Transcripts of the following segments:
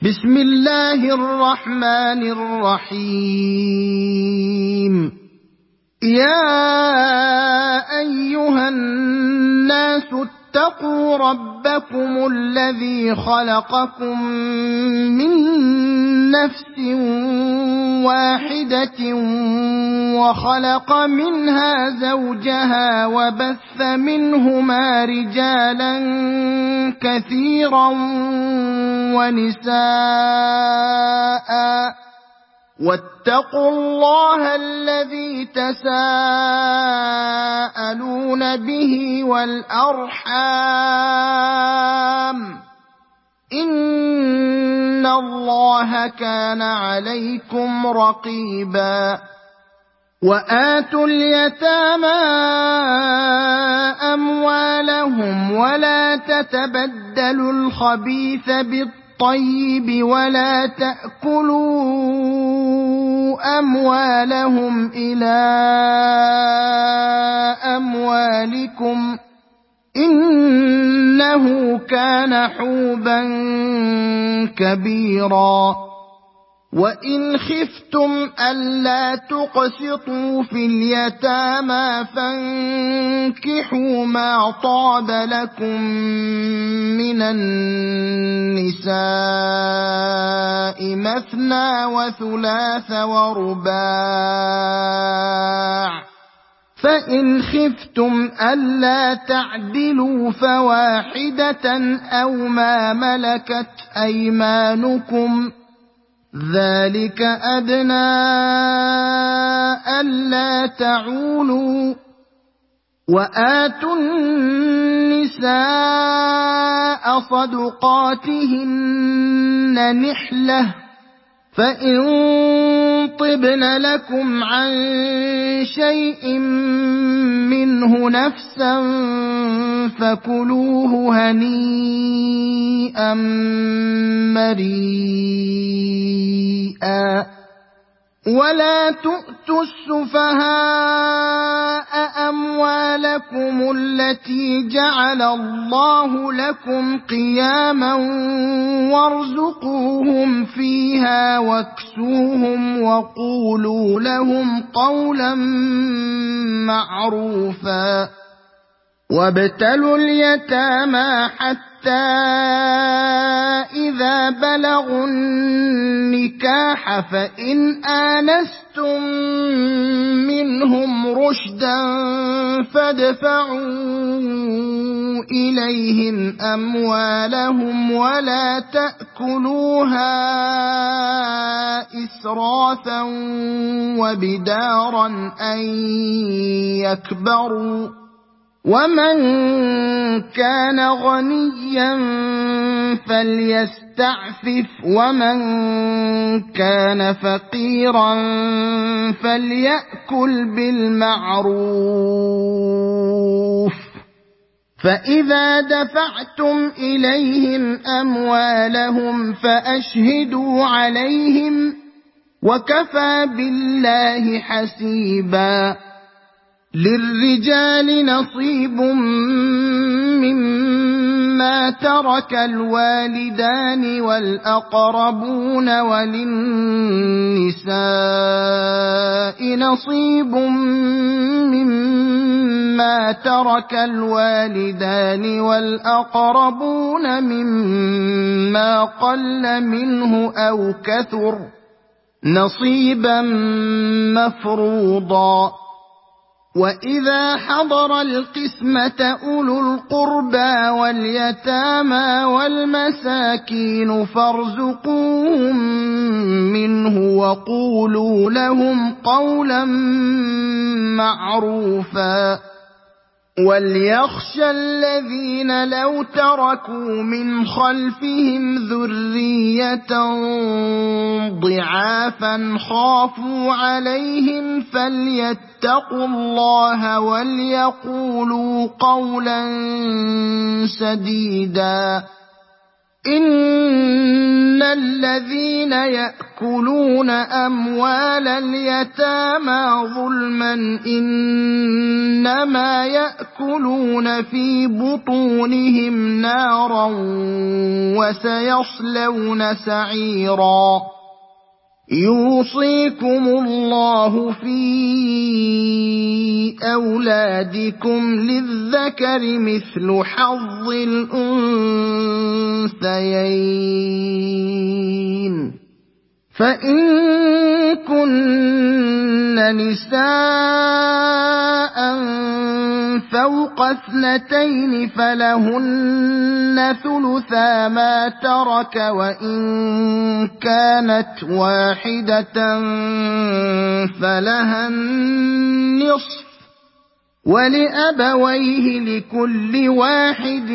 بسم الله الرحمن الرحيم. يا أيها الناس اتقوا ربكم الذي خلقكم من نفس واحدة وخلق منها زوجها وبث منهما رجالا كثيرا ونساء واتقوا الله الذي تساءلون به والأرحام إن الله كان عليكم رقيبا. وآتوا اليتامى أموالهم ولا تتبدلوا الخبيث بالطيب ولا تأكلوا أموالهم إلى أموالكم إنه كان حوبا كبيرا. وإن خفتم ألا تقسطوا في اليتامى فانكحوا ما طاب لكم من النساء مثنى وثلاث ورباع، فإن خفتم ألا تعدلوا فواحدة أو ما ملكت أيمانكم ذلك أدنى ألا تعولوا. وآتوا النساء صدقاتهن نحلة، فإن طبن لكم عن شيء منه نفسا فكلوه هنيئا مريئا. ولا تؤتوا السفهاء أموالكم التي جعل الله لكم قياما وارزقوهم فيها واكسوهم وقولوا لهم قولا معروفا. وابتلوا اليتامى حتى إذا بلغوا النكاح فإن آنستم منهم رشدا فادفعوا إليهم أموالهم ولا تأكلوها إسرافا وبدارا أن يكبروا. ومن كان غنيا فليستعفف ومن كان فقيرا فليأكل بالمعروف. فإذا دفعتم إليهم أموالهم فأشهدوا عليهم وكفى بالله حسيبا. للرجال نصيب مما ترك الوالدان والأقربون وللنساء نصيب مما ترك الوالدان والأقربون مما قل منه أو كثر نصيبا مفروضا. وإذا حضر القسمة أولو القربى واليتامى والمساكين فارزقوهم منه وقولوا لهم قولا معروفا. وليخشى الذين لو تركوا من خلفهم ذرية ضعافا خافوا عليهم فليتقوا الله وليقولوا قولا سديدا. إن الذين يأكلون أموال اليتامى ظلما إنما يأكلون في بطونهم نارا وسيصلون سعيرا يوصيكم الله في أولادكم للذكر مثل حظ الأنثيين فإن كن نساء فوق 2 فلهن ثلثا ما ترك وإن كانت واحدة فلها النصف ولأبويه لكل واحد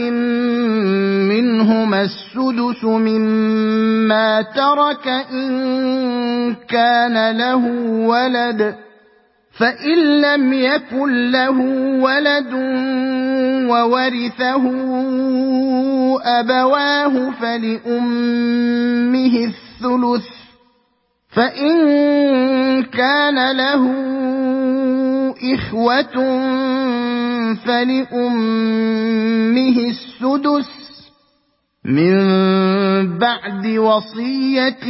منهما السدس مما ترك إن كان له ولد فإن لم يكن له ولد وورثه أبواه فلأمه الثلث فإن كان له إخوة فلأمه السدس من بعد وصية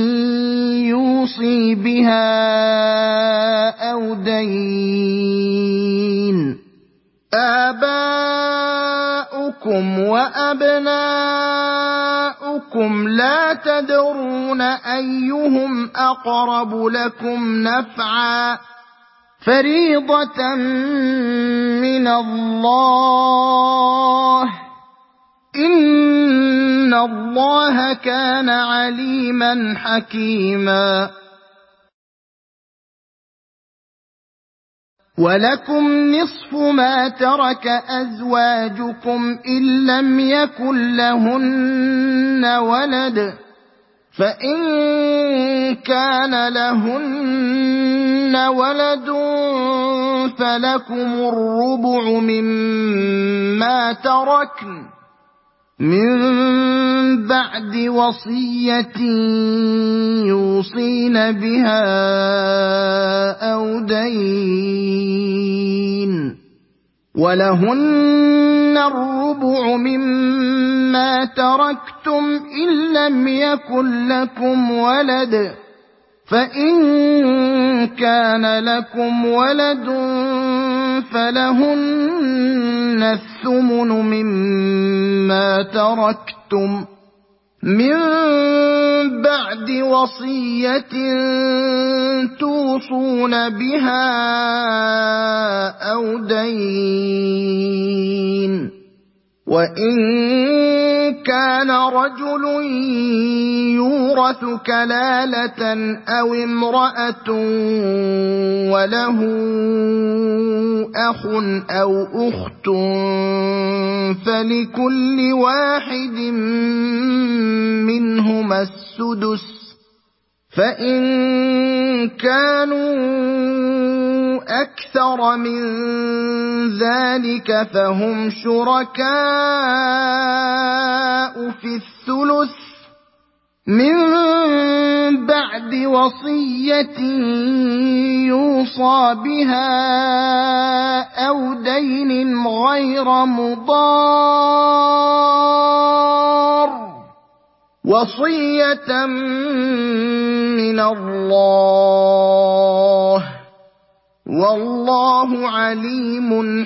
يوصي بها أو دين آباؤكم وأبناؤكم لا تدرون أيهم أقرب لكم نفعا فريضة من الله إن الله كان عليما حكيما ولكم نصف ما ترك أزواجكم إن لم يكن لهن ولد فإن كان لهن ولد فلكم الربع مما تركن من بعد وصية يوصين بها أو دين ولهن الربع مما تركتم إن لم يكن لكم ولد فإن كان لكم ولد فلهن الثمن مما تركتم من بعد وصية توصون بها أو دين وإن كان رجل يورث كلالة أو امرأة وله أخ أو أخت فلكل واحد منهما السدس فإن كانوا أكثر من ذلك فهم شركاء في الثلث من بعد وصية يوصى بها أو دين غير مضار وصية من الله والله عليم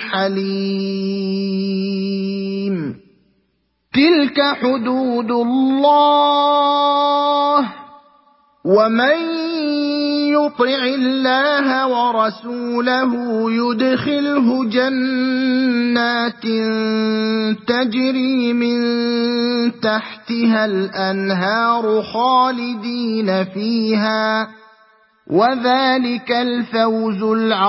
حليم تلك حدود الله ومن يطع الله ورسوله يدخله جنات تجري من تحتها الأنهار خالدين فيها وذلك الفوز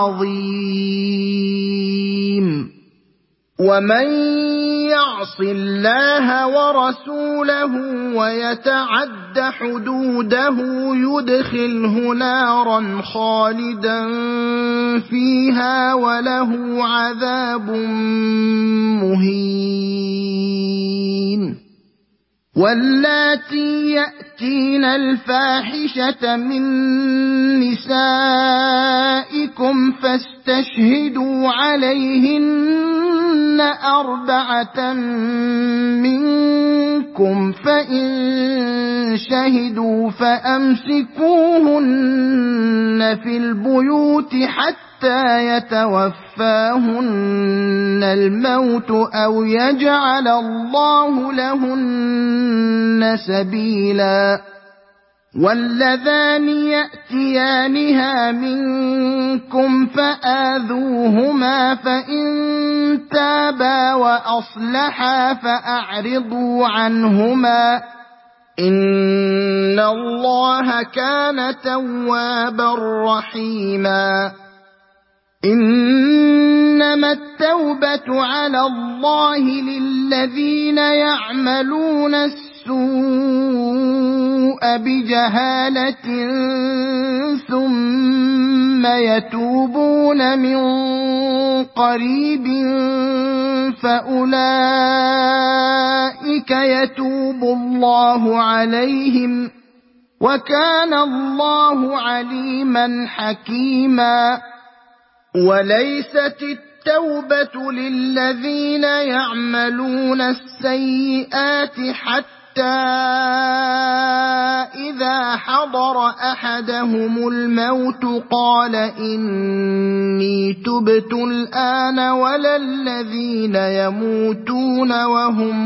العظيم ومن يعص الله ورسوله ويتعد حدوده يدخله نارا خالدا فيها وله عذاب مهين واللاتي يأتين الفاحشة من نسائكم فاستشهدوا عليهن 4 منكم فإن شهدوا فأمسكوهن في البيوت حتى يتوفاهن الموت أو يجعل الله لهن سبيلا واللذان يأتيانها منكم فآذوهما فإن تابا وأصلحا فأعرضوا عنهما إن الله كان توابا رحيما إنما التوبة على الله للذين يعملون السوء بجهالة ثم يتوبون من قريب فأولئك يتوب الله عليهم وكان الله عليما حكيما وليست التوبة للذين يعملون السيئات حتى إذا حضر أحدهم الموت قال إني تبت الآن ولا الذين يموتون وهم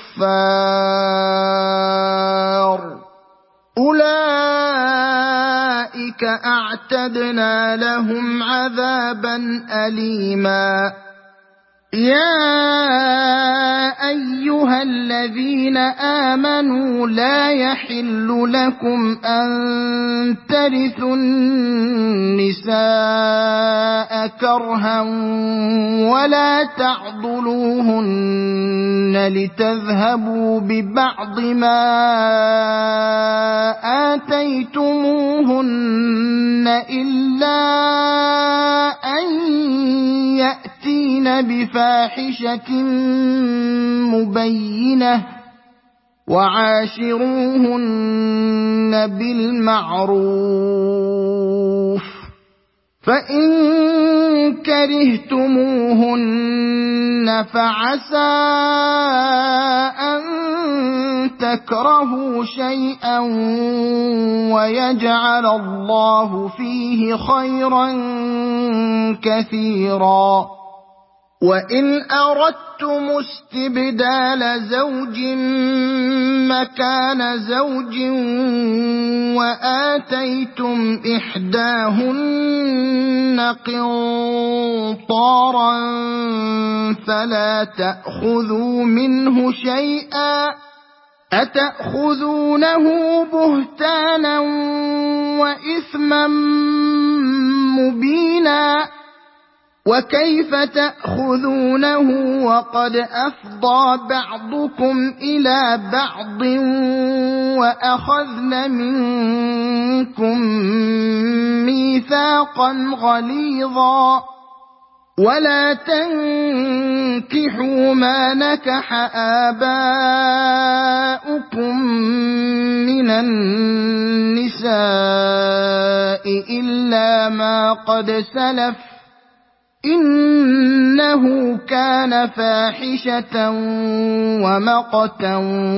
كفار أولئك أعتدنا لهم عذابا أليما يا أيها الذين آمنوا لا يحل لكم أن ترثوا النساء كرها ولا تعضلوهن لتذهبوا ببعض ما آتيتموهن إلا أن يأتين بفاحشة مبينة وعاشروهن بالمعروف فإن كرهتموهن فعسى أن تكرهوا شيئا ويجعل الله فيه خيرا كثيرا وإن أردتم استبدال زوج مكان زوج وآتيتم إحداهن قنطارا فلا تأخذوا منه شيئا أتأخذونه بهتانا وإثما مبينا وكيف تأخذونه وقد أفضى بعضكم إلى بعض وأخذن منكم ميثاقا غليظا ولا تنكحوا ما نكح آباؤكم من النساء إلا ما قد سلف إنه كان فاحشة ومقتا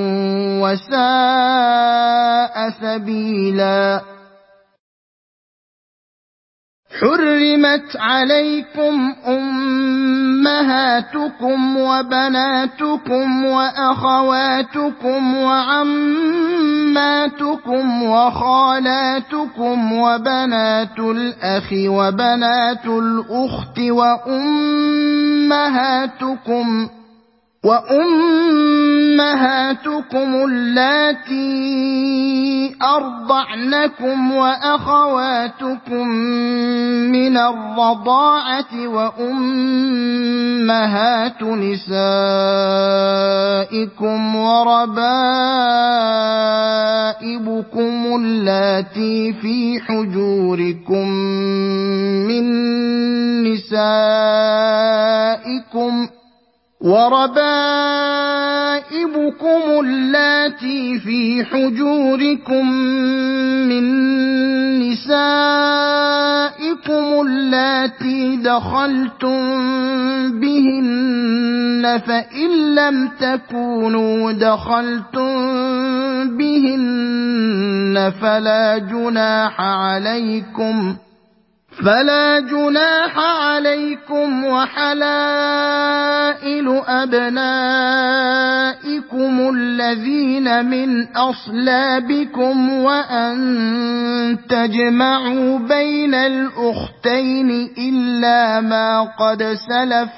وساء سبيلا حرمت عليكم أمهاتكم وبناتكم وأخواتكم وعماتكم وخالاتكم وبنات الأخ وبنات الأخت وأمهاتكم اللاتي أرضعنكم وأخواتكم من الرضاعة وأمهات نسائكم وربائبكم اللاتي في حجوركم من نسائكم اللاتي في حجوركم من نسائكم اللاتي دخلتم بهن فإن لم تكونوا دخلتم بهن فلا جناح عليكم وحلائل أبنائكم الذين من أصلابكم وأن تجمعوا بين الأختين إلا ما قد سلف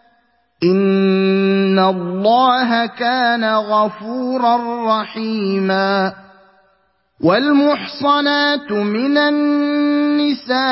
إن الله كان غفورا رحيما والمحصنات من النساء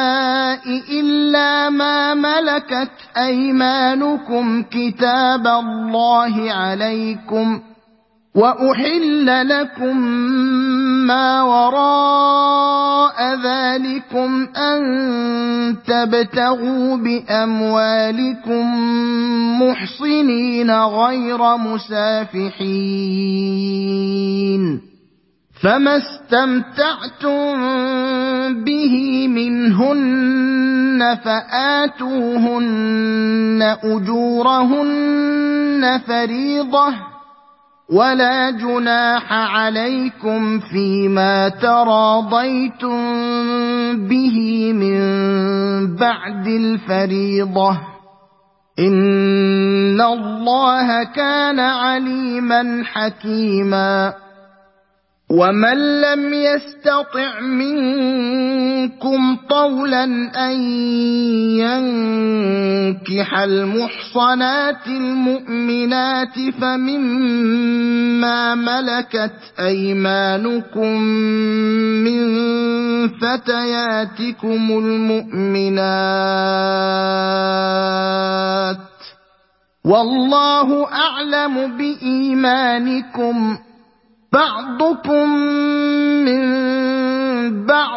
إلا ما ملكت أيمانكم كتاب الله عليكم وأحل لكم ما وراء ذلكم أن تبتغوا بأموالكم محصنين غير مسافحين فما استمتعتم به منهن فآتوهن أجورهن فريضة ولا جناح عليكم فيما تراضيتم به من بعد الفريضة إن الله كان عليما حكيما ومن لم يستطع منكم طولا أن ينكح المحصنات المؤمنات فمما ملكت أيمانكم من فتياتكم المؤمنات والله أعلم بإيمانكم بعضكم من بعض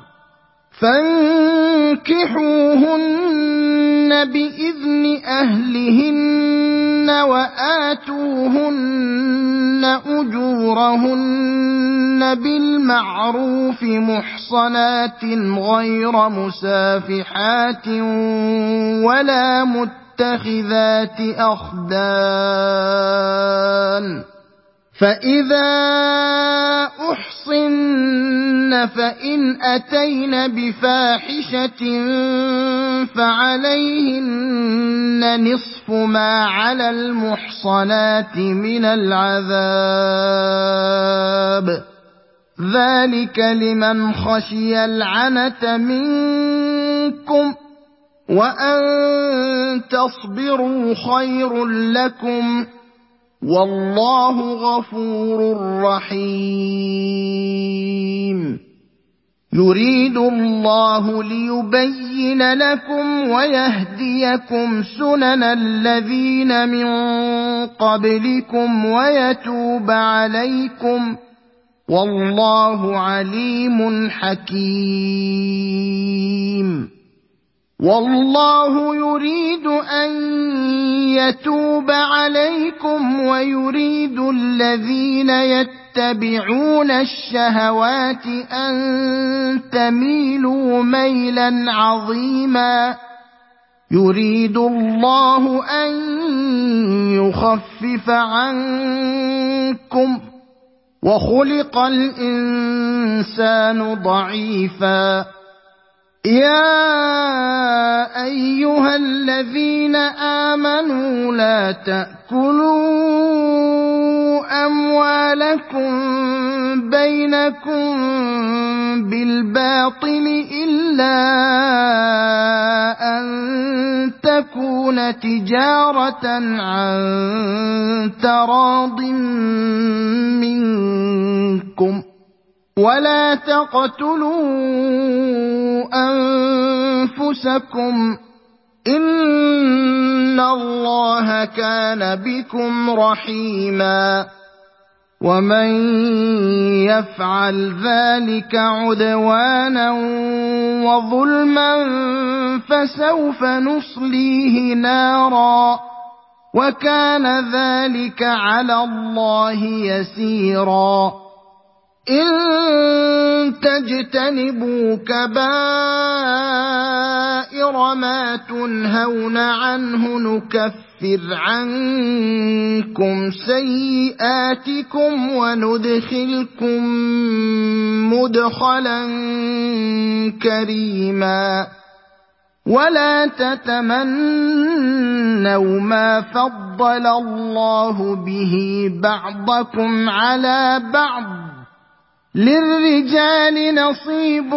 فانكحوهن بإذن أهلهن وآتوهن أجورهن بالمعروف محصنات غير مسافحات ولا متخذات أخدان فإذا أحصن فإن أتين بفاحشة فعليهن نصف ما على المحصنات من العذاب ذلك لمن خشي العنة منكم وأن تصبروا خير لكم والله غفور رحيم يريد الله ليبين لكم ويهديكم سنن الذين من قبلكم ويتوب عليكم والله عليم حكيم والله يريد أن يتوب عليكم ويريد الذين يتبعون الشهوات أن تميلوا ميلا عظيما يريد الله أن يخفف عنكم وخلق الإنسان ضعيفا يا أيها الذين آمنوا لا تأكلوا أموالكم بينكم بالباطل إلا أن تكون تجارة عن تراض منكم ولا تقتلوا أنفسكم إن الله كان بكم رحيما ومن يفعل ذلك عدوانا وظلما فسوف نصليه نارا وكان ذلك على الله يسيرا إن تجتنبوا كبائر ما تنهون عنه نكفر عنكم سيئاتكم وندخلكم مدخلا كريما ولا تتمنوا ما فضل الله به بعضكم على بعض للرجال نصيب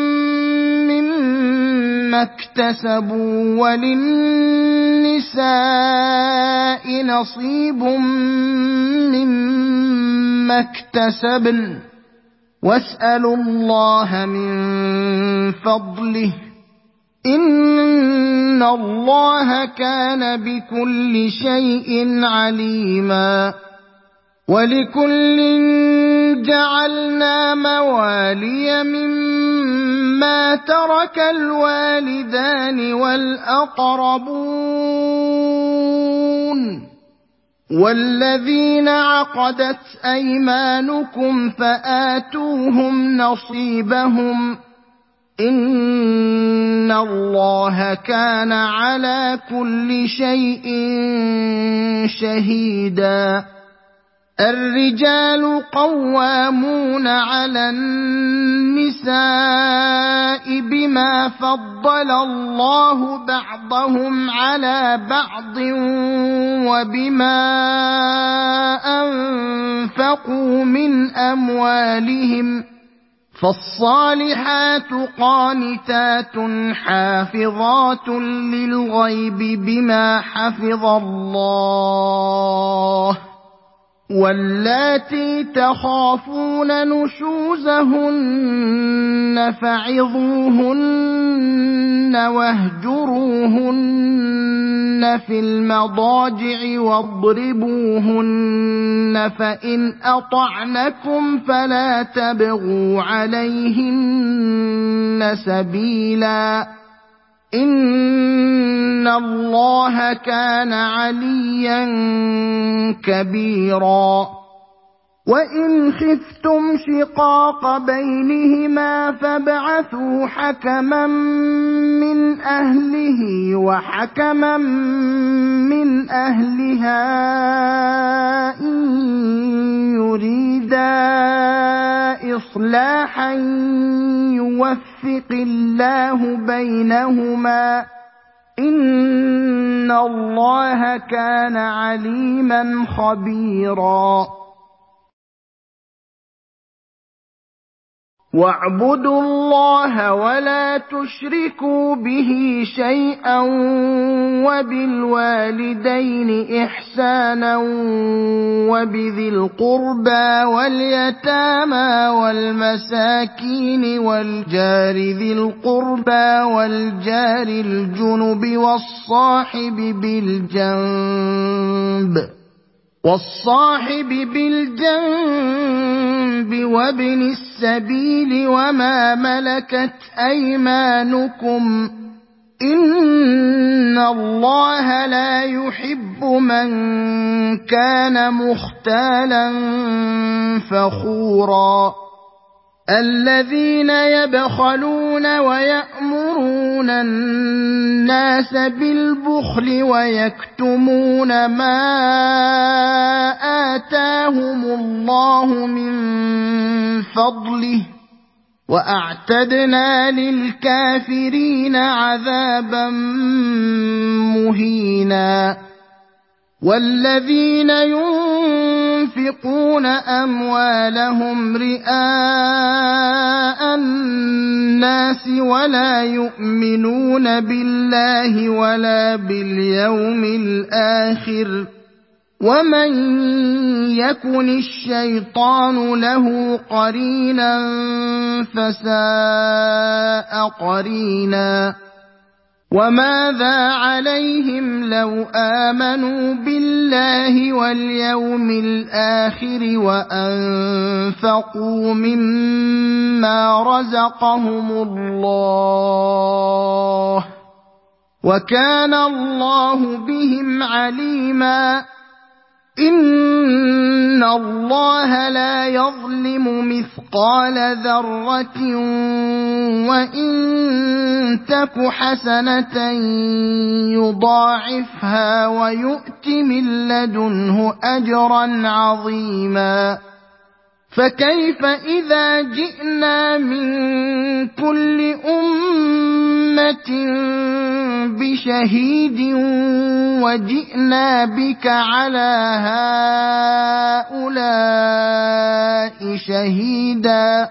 مما اكتسبوا وللنساء نصيب مما اكتسبن واسألوا الله من فضله إن الله كان بكل شيء عليما ولكل جعلنا موالي مما ترك الوالدان والأقربون والذين عقدت أيمانكم فآتوهم نصيبهم إن الله كان على كل شيء شهيدا الرجال قوامون على النساء بما فضل الله بعضهم على بعض وبما أنفقوا من أموالهم فالصالحات قانتات حافظات للغيب بما حفظ الله واللاتي تخافون نشوزهن فعظوهن واهجروهن في المضاجع واضربوهن فإن أطعنكم فلا تبغوا عليهن سبيلا إن الله كان عليا كبيرا وإن خفتم شقاق بينهما فابعثوا حكما من أهله وحكما من أهلها إن يريدا إصلاحا يوفق الله بينهما إن الله كان عليما خبيرا واعبدوا الله ولا تشركوا به شيئا وبالوالدين إحسانا وبذي القربى واليتامى والمساكين والجار ذي القربى والجار الجنب والصاحب بالجنب وابن السبيل وما ملكت أيمانكم إن الله لا يحب من كان مختالا فخورا الذين يبخلون ويأمرون الناس بالبخل ويكتمون ما آتاهم الله من فضله وأعتدنا للكافرين عذابا مهينا والذين ينفقون أموالهم رئاء الناس ولا يؤمنون بالله ولا باليوم الآخر ومن يكن الشيطان له قرينا فساء قرينا وماذا عليهم لو آمنوا بالله واليوم الآخر وأنفقوا مما رزقهم الله وكان الله بهم عليما إن الله لا يظلم مثقال ذرة وإن تك حسنة يضاعفها ويؤت من لدنه أجرا عظيما فكيف إذا جئنا من كل أمة بشهيد وجئنا بك على هؤلاء شهيدا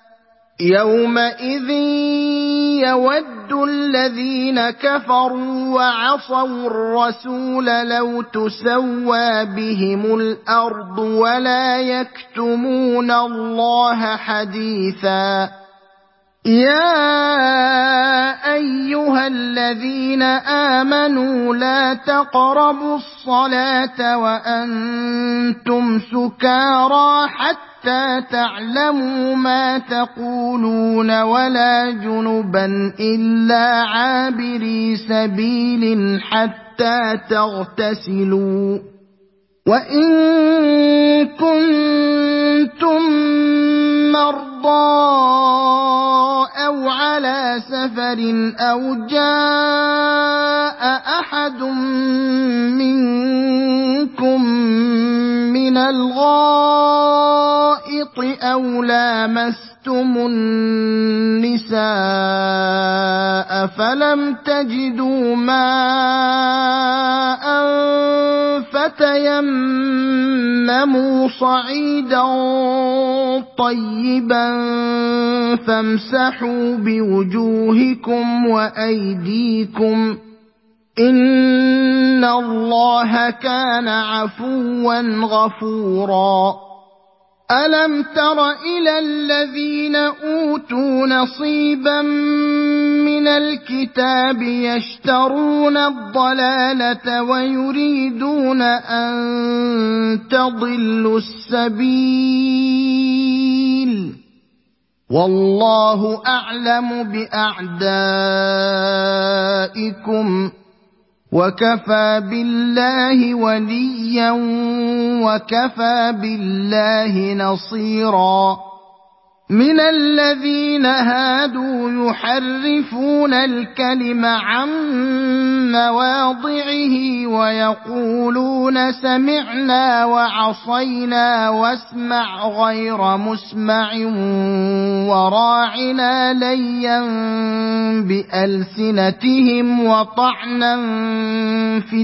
يومئذ يود الذين كفروا وعصوا الرسول لو تسوى بهم الأرض ولا يكتمون الله حديثا يا أيها الذين آمنوا لا تقربوا الصلاة وأنتم سكارى حتى تعلموا ما تقولون ولا جنبا إلا عابري سبيل حتى تغتسلوا وإن كنتم مرضى أو على سفر أو جاء أحد منكم من الغائط أو لامستم النساء فلم تجدوا ماء فتيمموا صعيدا طيبا فامسحوا بوجوهكم وأيديكم إن الله كان عفوا غفورا ألم تر إلى الذين أوتوا نصيبا من الكتاب يشترون الضلالة ويريدون أن تضلوا السبيل والله أعلم بأعدائكم وكفى بالله وليا وكفى بالله نصيرا من الذين هادوا يحرفون الكلم عن مواضعه ويقولون سمعنا وعصينا واسمع غير مسمع وراعنا ليا بألسنتهم وطعنا في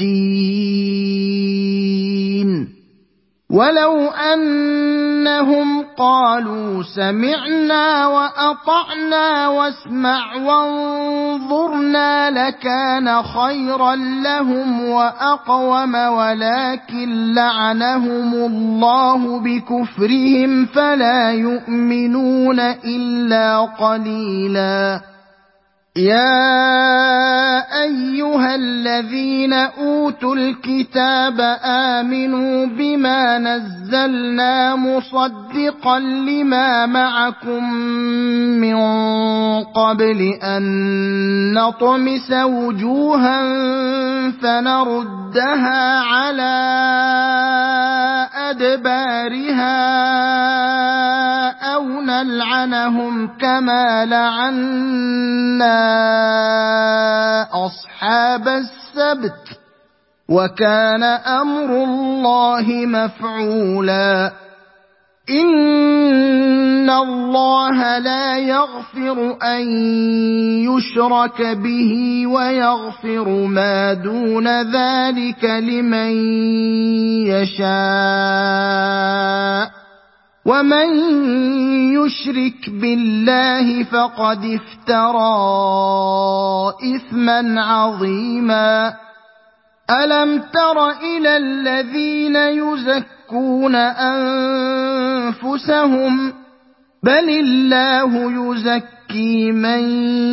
الدين ولو أنهم قالوا سمعنا وأطعنا واسمع وانظرنا لكان خيرا لهم وأقوم ولكن لعنهم الله بكفرهم فلا يؤمنون إلا قليلا يا أيها الذين أوتوا الكتاب آمنوا بما نزلنا مصدقا لما معكم من قبل أن نطمس وجوها فنردها على أدبارها أو نلعنهم كما لعنا أصحاب السبت وكان أمر الله مفعولا إن الله لا يغفر أن يشرك به ويغفر ما دون ذلك لمن يشاء ومن يشرك بالله فقد افترى إثما عظيما ألم تر إلى الذين يزكون أنفسهم بل الله يزكي من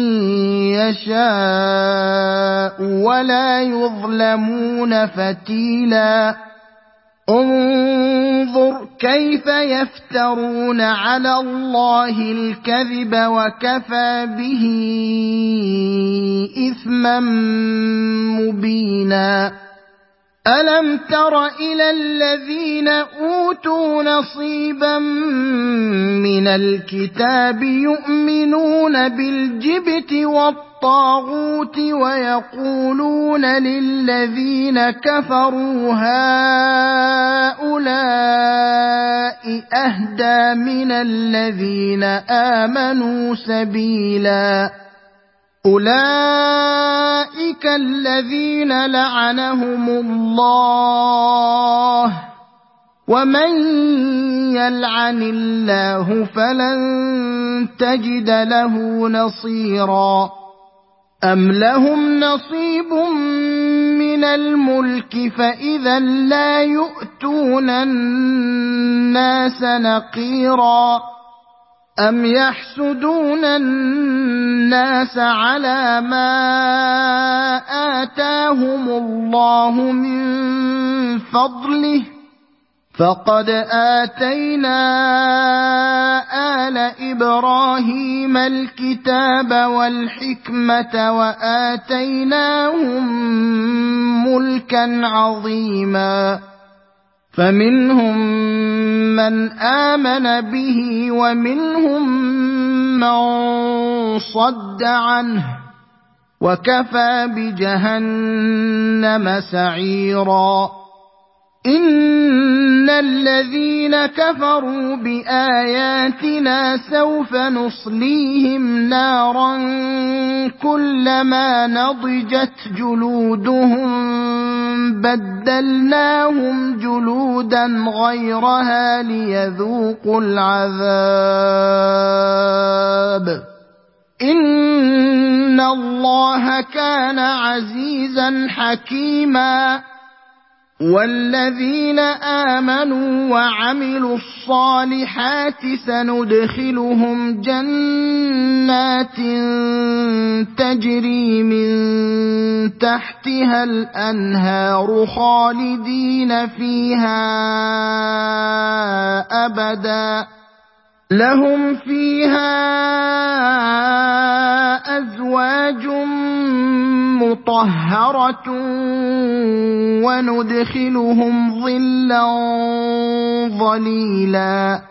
يشاء ولا يظلمون فتيلا انظر كيف يفترون على الله الكذب وكفى به إثما مبينا ألم تر إلى الذين أوتوا نصيبا من الكتاب يؤمنون بالجبت والطاغوت ويقولون للذين كفروا هؤلاء أهدى من الذين آمنوا سبيلا أولئك الذين لعنهم الله ومن يلعن الله فلن تجد له نصيرا أم لهم نصيب من الملك فإذا لا يؤتون الناس نقيرا أم يحسدون الناس على ما آتاهم الله من فضله فقد آتينا آل إبراهيم الكتاب والحكمة وآتيناهم ملكا عظيما فمنهم من آمن به ومنهم من صد عنه وكفى بجهنم سعيرا إن الذين كفروا بآياتنا سوف نصليهم نارا كلما نضجت جلودهم بدلناهم جلودا غيرها ليذوقوا العذاب إن الله كان عزيزا حكيما والذين آمنوا وعملوا الصالحات سندخلهم جنات تجري من تحتها الأنهار خالدين فيها أبدا لهم فيها أزواج مطهرة وندخلهم ظلا ظليلا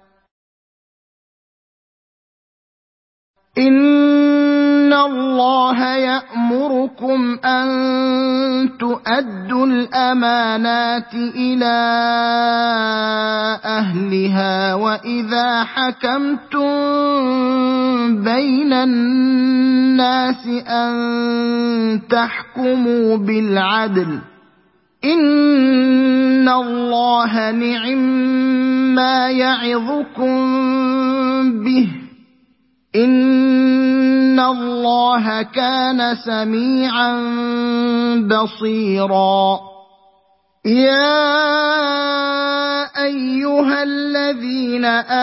إن الله يأمركم أن تؤدوا الأمانات إلى أهلها وإذا حكمتم بين الناس أن تحكموا بالعدل إن الله نعما يعظكم به إن الله كان سميعا بصيرا يا أيها الذين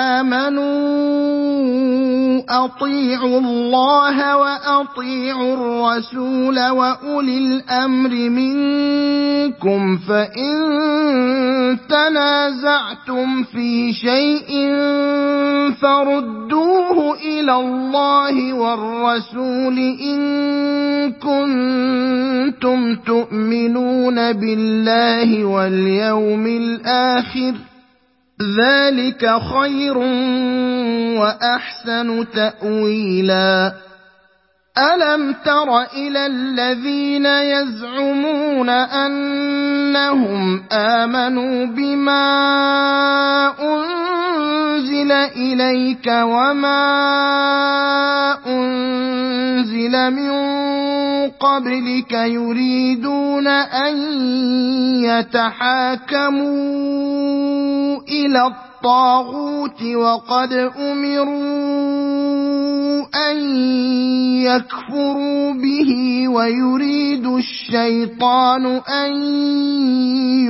آمنوا أطيعوا الله وأطيعوا الرسول وأولي الأمر منكم فإن تنازعتم في شيء فردوه إلى الله والرسول إن كنتم تؤمنون بالله واليوم الآخر ذلك خير وأحسن تأويلا ألم تر إلى الذين يزعمون أنهم آمنوا بما أنزل إليك وما أنزل من قبلك يريدون أن يتحاكموا إلى الطاغوت وقد أمروا أن يكفروا به ويريد الشيطان أن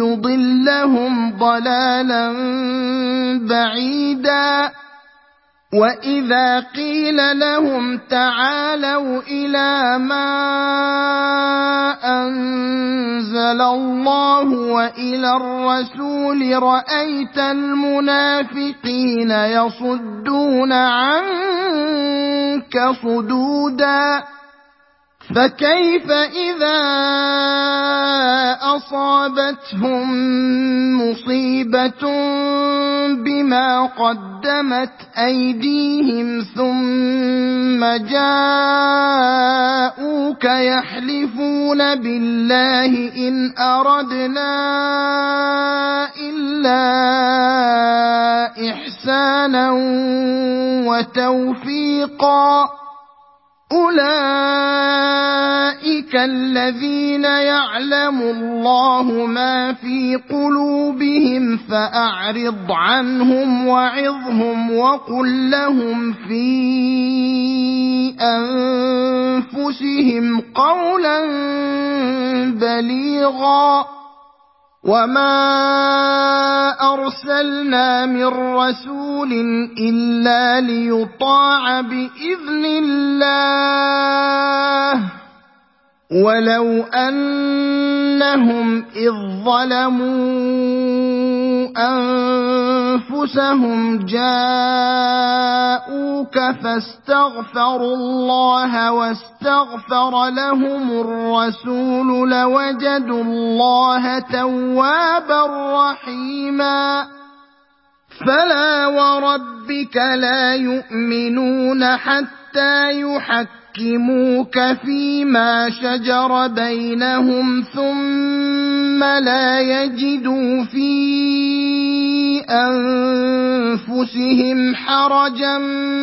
يضلهم ضلالا بعيدا وإذا قيل لهم تعالوا إلى ما أنزل الله وإلى الرسول رأيت المنافقين يصدون عنك صدودا فكيف إذا أصابتهم مصيبة بما قدمت أيديهم ثم جاءوك يحلفون بالله إن أردنا إلا إحسانا وتوفيقا أولئك الذين يعلم الله ما في قلوبهم فأعرض عنهم وعظهم وقل لهم في أنفسهم قولا بليغا وما أرسلنا من رسول إلا ليطاع بإذن الله ولو أنهم إذ ظلموا أنفسهم جاءوك فاستغفروا الله واستغفر لهم الرسول لوجدوا الله توابا رحيما فلا وربك لا يؤمنون حتى يحكموك فيما شجر بينهم ثم لا يجدوا في أنفسهم حرجا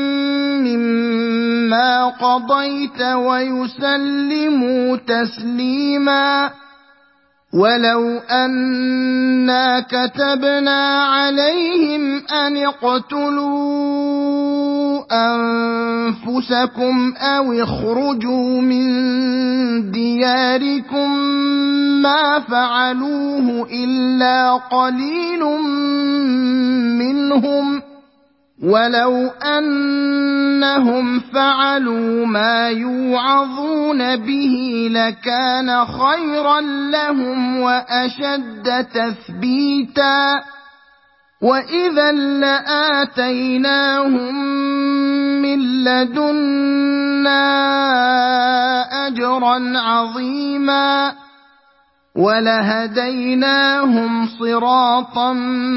مما قضيت ويسلموا تسليما ولو أنا كتبنا عليهم أن اقتلوا أنفسكم أو اخرجوا من دياركم ما فعلوه إلا قليل منهم ولو أنهم فعلوا ما يوعظون به لكان خيرا لهم وأشد تثبيتا وإذا لآتيناهم من لدنا أجرا عظيما ولهديناهم صراطا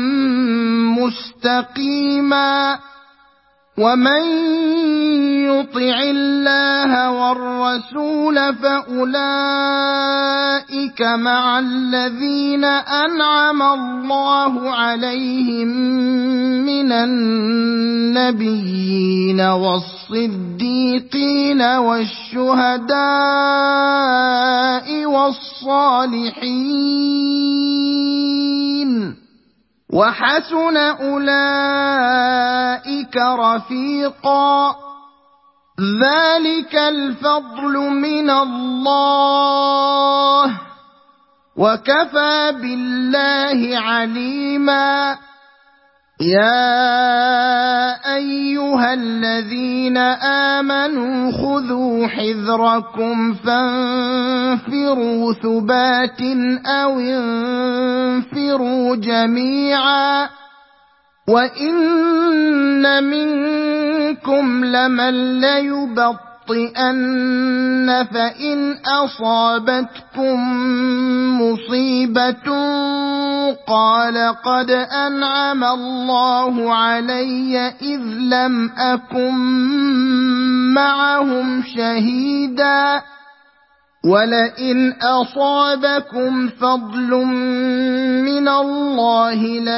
مستقيما ومن يطع الله والرسول فأولئك مع الذين أنعم الله عليهم من النبيين والصديقين والشهداء والصالحين وحسن أولئك رفيقا ذلك الفضل من الله وكفى بالله عليما يا أيها الذين آمنوا خذوا حذركم فانفروا ثبات أو انفروا جميعا وإن منكم لمن ليبطئن فإن أصابتكم مصيبة قال قد أنعم الله علي إذ لم أكن معهم شهيدا ولئن أصابكم فضل من الله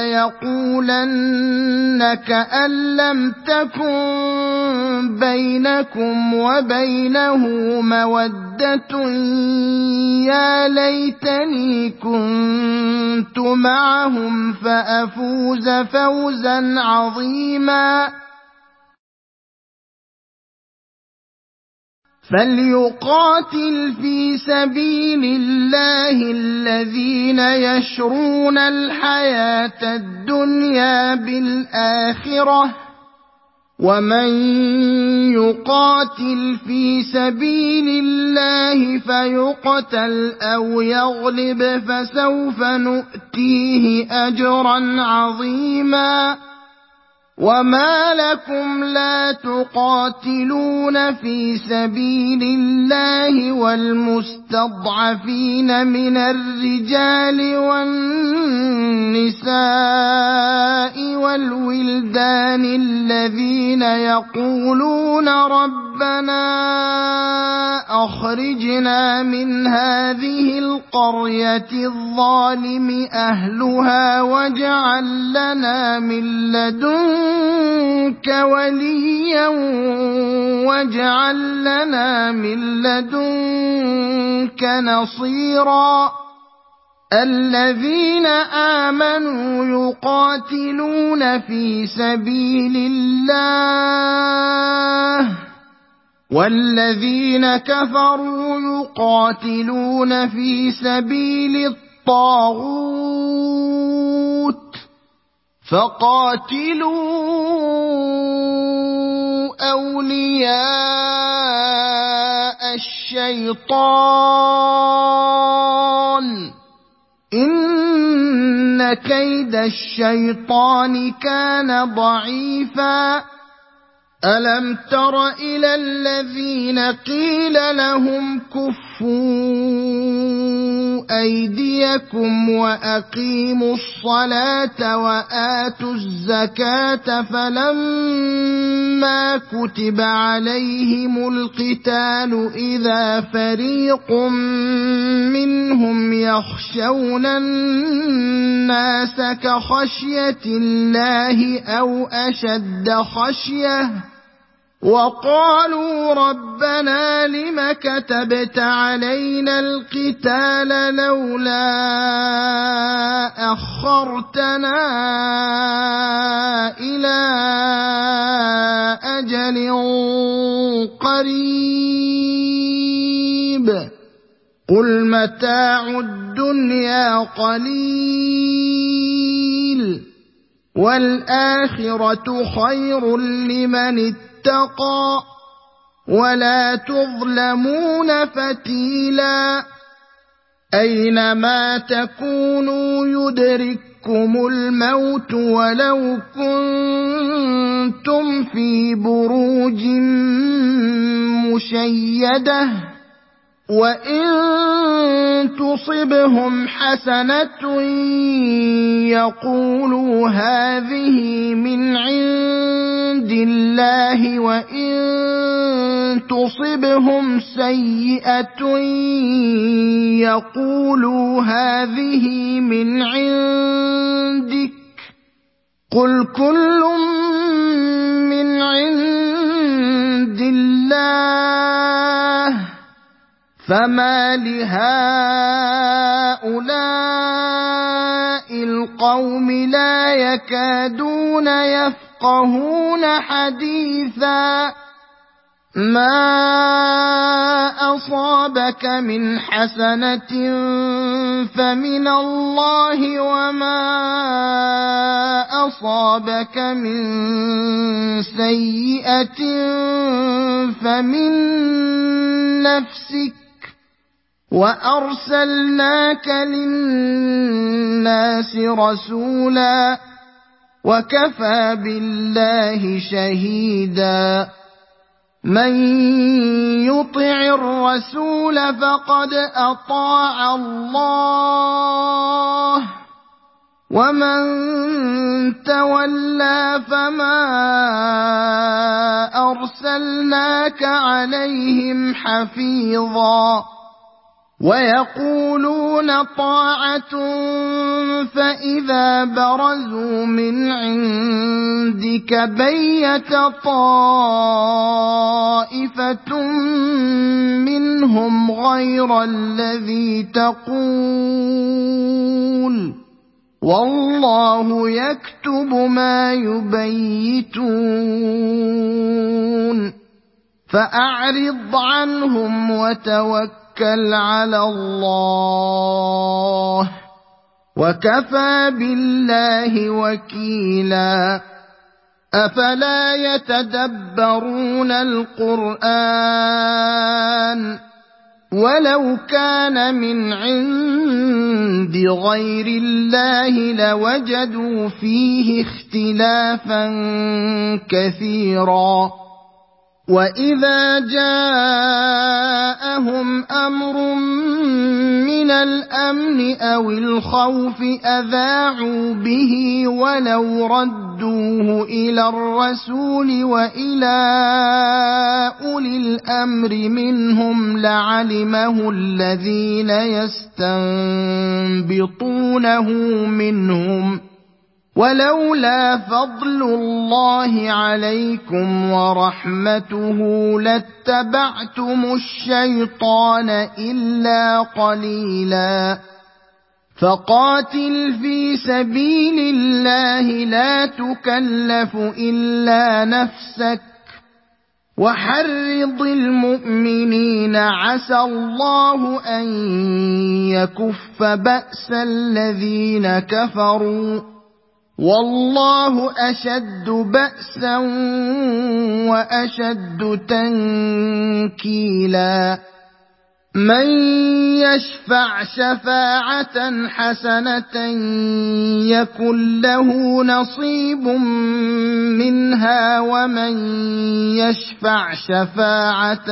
ليقولن كأن لم تكن بينكم وبينه مودة يا ليتني كنت معهم فأفوز فوزا عظيما فليقاتل في سبيل الله الذين يشرون الحياة الدنيا بالآخرة ومن يقاتل في سبيل الله فيقتل أو يغلب فسوف نؤتيه أجرا عظيما وما لكم لا تقاتلون في سبيل الله والمستضعفين من الرجال والنساء والولدان الذين يقولون ربنا أخرجنا من هذه القرية الظالم أهلها واجعل لنا من لدنك وليا واجعل لنا من لدنك نصيرا الذين آمنوا يقاتلون في سبيل الله والذين كفروا يقاتلون في سبيل الطاغوت فقاتلوا أولياء الشيطان إن كيد الشيطان كان ضعيفا ألم تر إلى الذين قيل لهم كفوا أيديكم وأقيموا الصلاة وآتوا الزكاة فلما كتب عليهم القتال إذا فريق منهم يخشون الناس كخشية الله أو أشد خشية وقالوا ربنا لم كتبت علينا القتال لولا أخرتنا إلى أجل قريب قل متاع الدنيا قليل والآخرة خير لمن اتقى ولا تظلمون فتيلا أينما تكونوا يدرككم الموت ولو كنتم في بروج مشيدة وإن تصبهم حسنة يقولوا هذه من عند الله وإن تصبهم سيئة يقولوا هذه من عندك قل كل من عند الله فما لهؤلاء القوم لا يكادون يفقهون حديثا ما أصابك من حسنة فمن الله وما أصابك من سيئة فمن نفسك وأرسلناك للناس رسولا وكفى بالله شهيدا من يطع الرسول فقد أطاع الله ومن تولى فما أرسلناك عليهم حفيظا ويقولون طاعة فإذا برزوا من عندك بيت طائفة منهم غير الذي تقول والله يكتب ما يبيتون فأعرض عنهم وتوكل على الله وكفى بالله وكيلا أفلا يتدبرون القرآن ولو كان من عند غير الله لوجدوا فيه اختلافا كثيرا وإذا جاءهم أمر من الأمن أو الخوف أذاعوا به ولو ردوه إلى الرسول وإلى أولي الأمر منهم لعلمه الذين يستنبطونه منهم ولولا فضل الله عليكم ورحمته لاتبعتم الشيطان إلا قليلا فقاتل في سبيل الله لا تكلف إلا نفسك وحرض المؤمنين عسى الله أن يكف بأس الذين كفروا والله أشد بأسا وأشد تنكيلا من يشفع شفاعة حسنة يكن له نصيب منها ومن يشفع شفاعة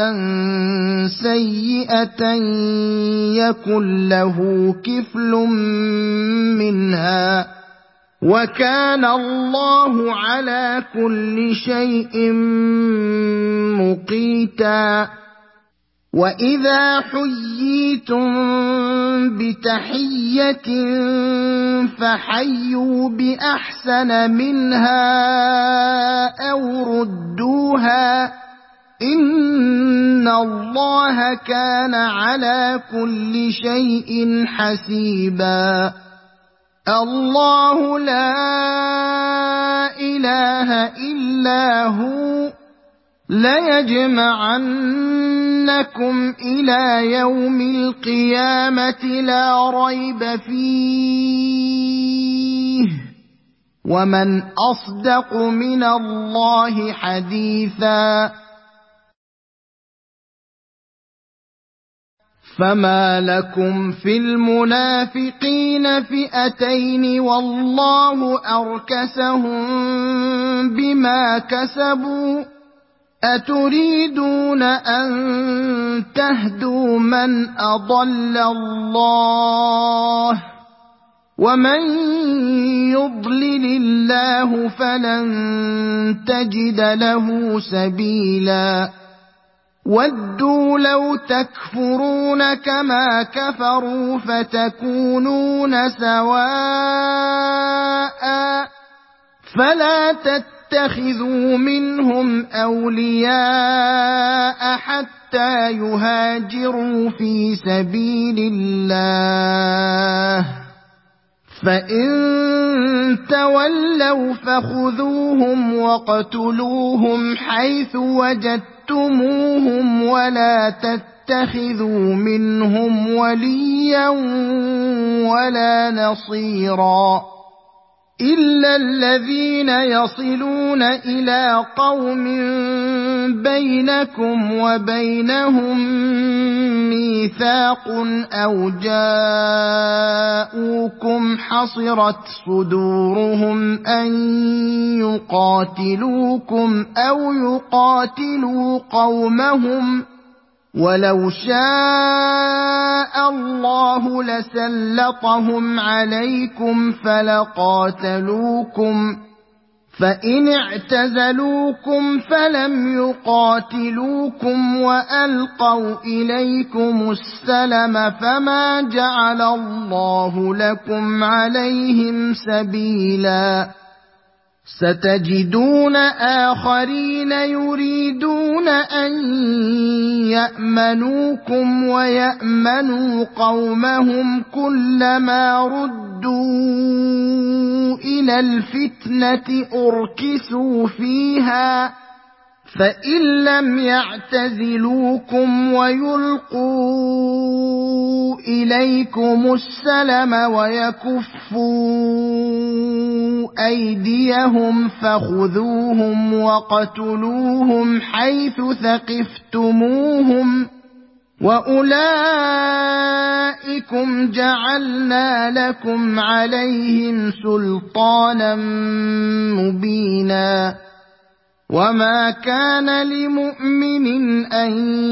سيئة يكن له كفل منها وكان الله على كل شيء مقيتا وإذا حييتم بتحية فحيوا بأحسن منها أو ردوها إن الله كان على كل شيء حسيبا الله لا إله إلا هو ليجمعنكم إلى يوم القيامة لا ريب فيه ومن أصدق من الله حديثا فما لكم في المنافقين فئتين والله أركسهم بما كسبوا أتريدون أن تهدوا من أضل الله ومن يضلل الله فلن تجد له سبيلا ودوا لو تكفرون كما كفروا فتكونون سواء فلا تتخذوا منهم أولياء حتى يهاجروا في سبيل الله فإن تولوا فخذوهم واقتلوهم حيث وجدتموهم ولا تتخذوا منهم وليا ولا نصيرا إلا الذين يصلون إلى قوم بينكم وبينهم ميثاق أو جاءوكم حصرت صدورهم أن يقاتلوكم أو يقاتلوا قومهم ولو شاء الله لسلطهم عليكم فلقاتلوكم فإن اعتزلوكم فلم يقاتلوكم وألقوا إليكم السلم فما جعل الله لكم عليهم سبيلا ستجدون آخرين يريدون أن يأمنوكم ويأمنوا قومهم كلما ردوا إلى الفتنة أركسوا فيها فإن لم يعتزلوكم ويلقوا إليكم السلم ويكفوا أيديهم فخذوهم وقتلوهم حيث ثقفتموهم وأولئكم جعلنا لكم عليهم سلطانا مبينا وما كان لمؤمن أن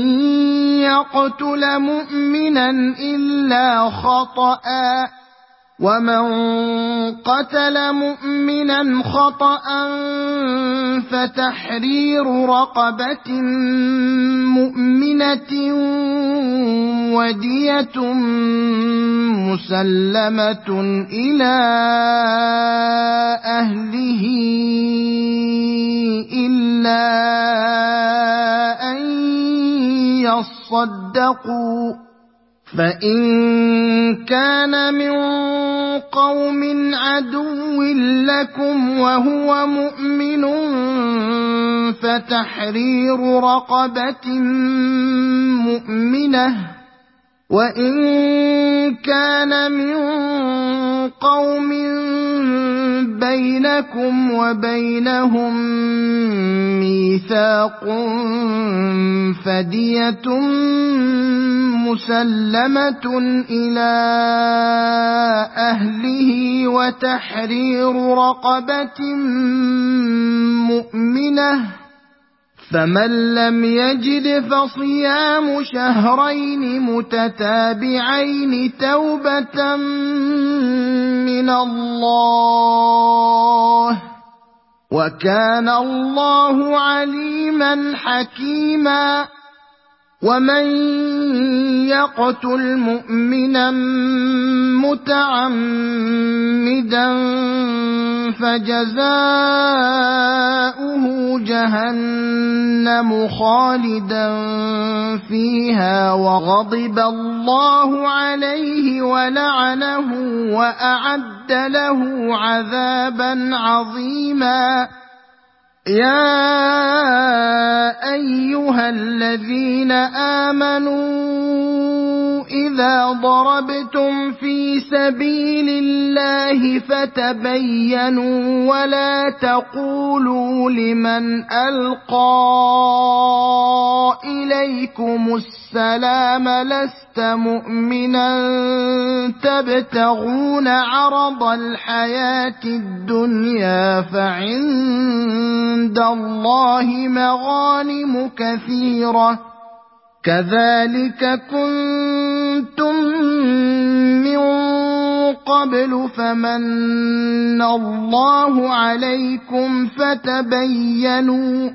يقتل مؤمنا إلا خطأ ومن قتل مؤمنا خطأ فتحرير رقبة مؤمنة ودية مسلمة إلى أهله إلا أن يصدقوا فإن كان من قوم عدو لكم وهو مؤمن فتحرير رقبة مؤمنة وإن كان من قوم بينكم وبينهم ميثاق فدية مسلمة إلى أهله وتحرير رقبة مؤمنة فمن لم يجد فصيام شهرين متتابعين توبة من الله وكان الله عليما حكيما ومن يقتل مؤمنا متعمدا فجزاؤه جهنم خالدا فيها وغضب الله عليه ولعنه وأعد له عذابا عظيما يا أيها الذين آمنوا إذا ضربتم في سبيل الله فتبينوا ولا تقولوا لمن ألقى إليكم السلام لست مؤمنا تبتغون عرض الحياة الدنيا فعند الله مغانم كثيرة كذلك كنتم من قبل فمن الله عليكم فتبينوا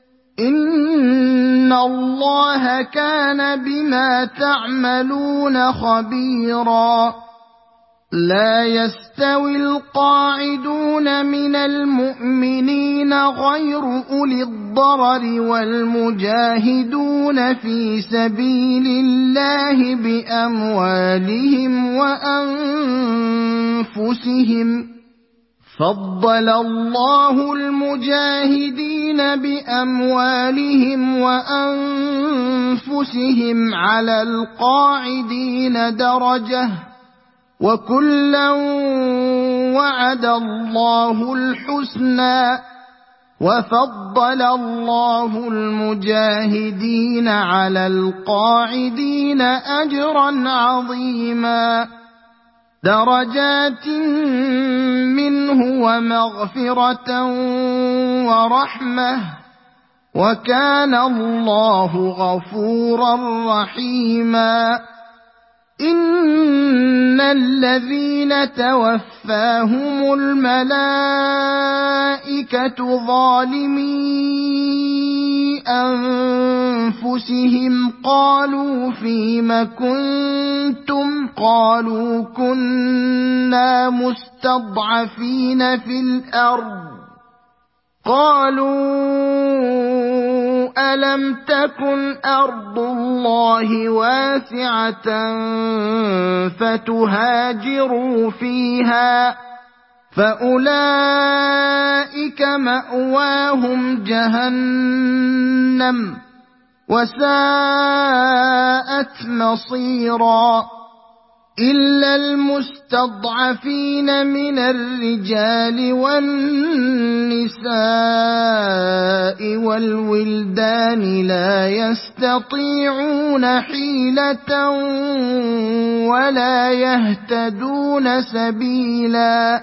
إن الله كان بما تعملون خبيرا لا يستوي القاعدون من المؤمنين غير أولي الضرر والمجاهدون في سبيل الله بأموالهم وأنفسهم فضل الله المجاهدين بأموالهم وأنفسهم على القاعدين درجة وكلا وعد الله الحسنى وفضل الله المجاهدين على القاعدين أجرا عظيما درجات منه ومغفرة ورحمة وكان الله غفورا رحيما إن الذين توفاهم الملائكة ظالمي أنفسهم قالوا فيم كنتم قالوا كنا مستضعفين في الأرض قالوا ألم تكن أرض الله واسعة فتهاجروا فيها فأولئك مأواهم جهنم وساءت مصيرا إلا المستضعفين من الرجال والنساء والولدان لا يستطيعون حيلة ولا يهتدون سبيلا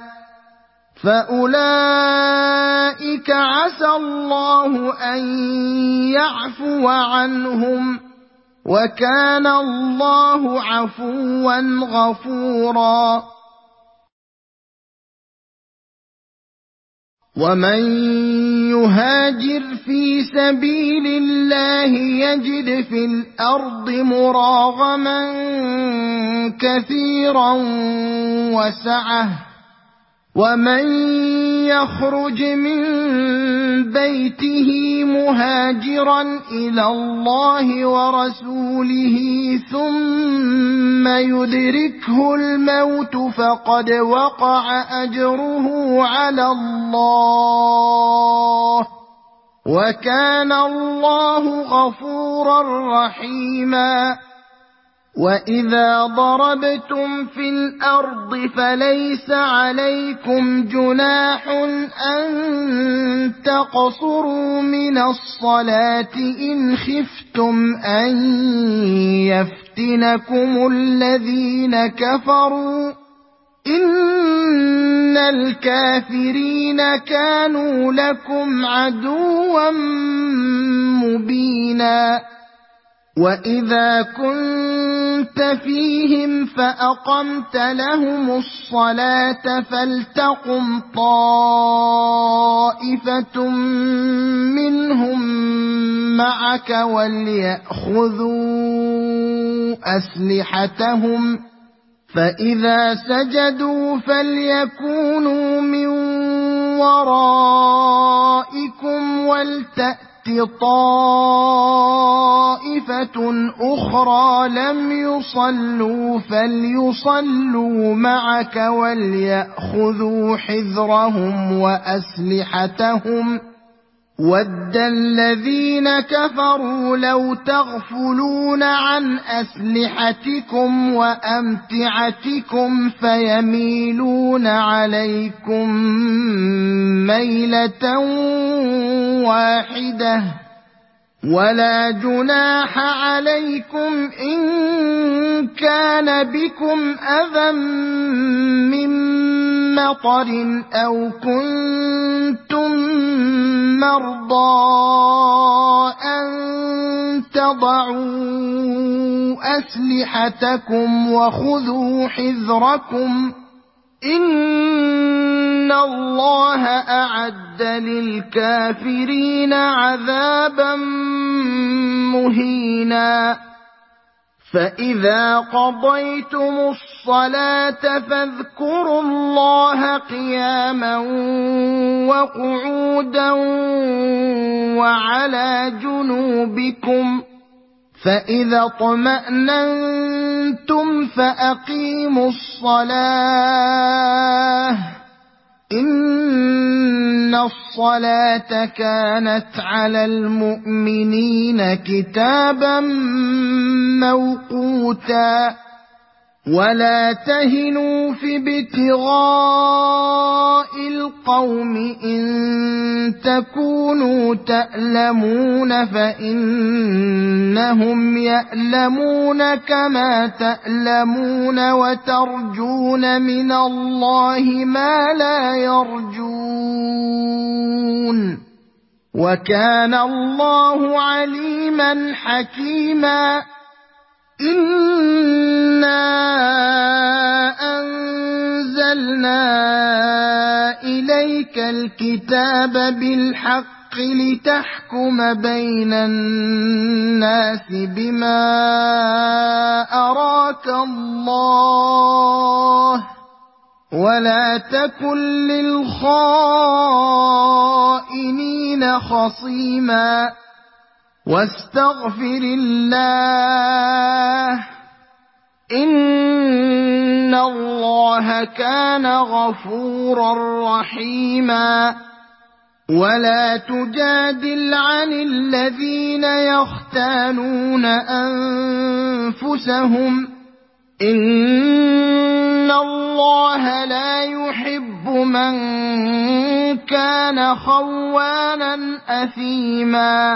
فأولئك عسى الله أن يعفو عنهم وكان الله عفوا غفورا ومن يهاجر في سبيل الله يجد في الأرض مراغما كثيرا وسعة ومن يخرج من بيته مهاجرا إلى الله ورسوله ثم يدركه الموت فقد وقع أجره على الله وكان الله غفورا رحيما وإذا ضربتم في الأرض فليس عليكم جناح أن تقصروا من الصلاة إن خفتم أن يفتنكم الذين كفروا إن الكافرين كانوا لكم عدوا مبينا وإذا كنت فيهم فأقمت لهم الصلاة فلتقم طائفة منهم معك وليأخذوا أسلحتهم فإذا سجدوا فليكونوا من ورائكم ولتأت طائفة أخرى لم يصلوا فليصلوا معك وليأخذوا حذرهم وأسلحتهم وَدَّ الَّذِينَ كَفَرُوا لَوْ تَغْفُلُونَ عَنْ أَسْلِحَتِكُمْ وَأَمْتِعَتِكُمْ فَيَمِيلُونَ عَلَيْكُمْ مَيْلَةً وَاحِدَةً وَلَا جُنَاحَ عَلَيْكُمْ إِن كَانَ بِكُمْ أَذًى مِّن مَّطَرٍ أَوْ كُنتُم مَّرْضَىٰ أَن تَضَعُوا أَسْلِحَتَكُمْ وَخُذُوا حِذْرَكُمْ إِنَّ اللَّهَ أَعَدَّ لِلْكَافِرِينَ عَذَابًا مُّهِينًا فَإِذَا قَضَيْتُمُ الصَّلَاةَ فاذكروا اللَّهَ قِيَامًا وَقُعُودًا وَعَلَىٰ جُنُوبِكُمْ فَإِذَا اطْمَأْنَنتُمْ فَأَقِيمُوا الصَّلَاةَ إِنَّ الصَّلَاةَ كَانَتْ عَلَى الْمُؤْمِنِينَ كِتَابًا مَّوْقُوتًا وَلَا تَهِنُوا فِي ابْتِغَاءِ الْقَوْمِ إِن تَكُونُوا تَأْلَمُونَ فَإِنَّهُمْ يَأْلَمُونَ كَمَا تَأْلَمُونَ وَتَرْجُونَ مِنَ اللَّهِ مَا لَا يَرْجُونَ وَكَانَ اللَّهُ عَلِيمًا حَكِيمًا إِنَّا أَنزَلْنَا إِلَيْكَ الْكِتَابَ بِالْحَقِّ لِتَحْكُمَ بَيْنَ النَّاسِ بِمَا أَرَاكَ اللَّهُ وَلَا تَكُن لِّلْخَائِنِينَ خَصِيمًا وَاسْتَغْفِرِ اللَّهَ إن الله كان غفورا رحيما ولا تجادل عن الذين يختانون أنفسهم إن الله لا يحب من كان خوانا أثيما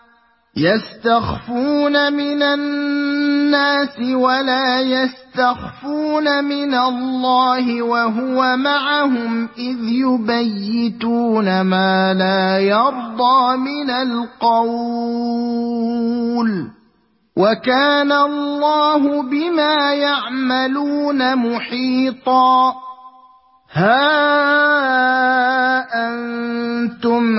يستخفون من الناس ولا يستخفون من الله وهو معهم إذ يبيتون ما لا يرضى من القول وكان الله بما يعملون محيطا ها أنتم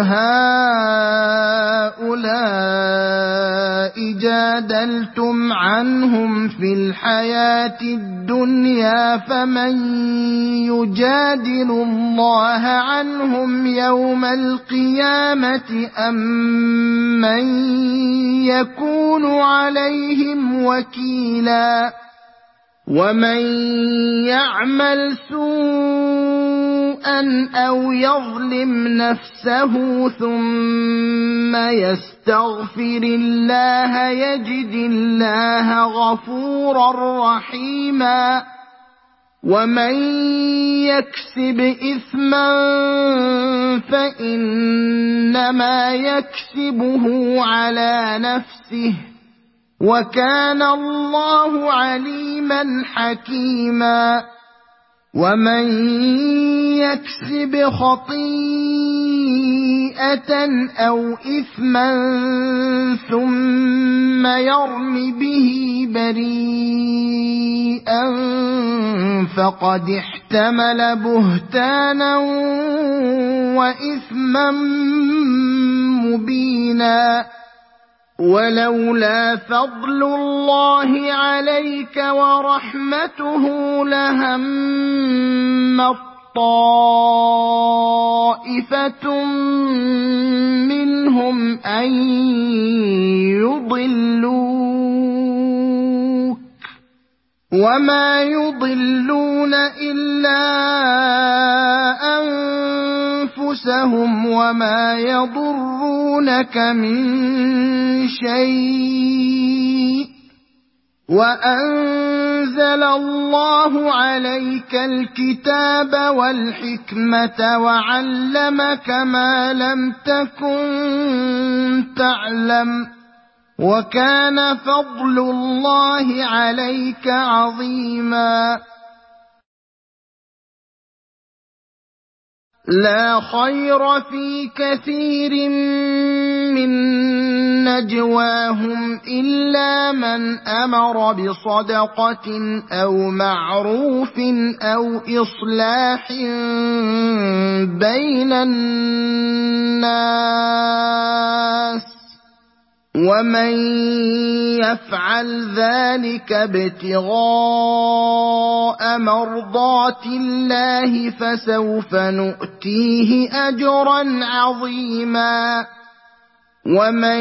هؤلاء جادلتم عنهم في الحياة الدنيا فمن يجادل الله عنهم يوم القيامة أم من يكون عليهم وكيلا ومن يعمل سوءا أو يظلم نفسه ثم يستغفر الله يجد الله غفورا رحيما ومن يكسب إثما فإنما يكسبه على نفسه وكان الله عليما حكيما ومن يكسب خطيئة أو إثما ثم يرم به بريئا فقد احتمل بهتانا وإثما مبينا ولولا فضل الله عليك ورحمته لهم طائفة منهم أن يضلوك وما يضلون إلا أنفسهم وما يضرونك من شيء وأنزل الله عليك الكتاب والحكمة وعلمك ما لم تكن تعلم وكان فضل الله عليك عظيما لا خير في كثير من نجواهم إلا من أمر بصدقة أو معروف أو إصلاح بين الناس ومن يفعل ذلك ابتغاء مرضات الله فسوف نؤتيه أجرا عظيما ومن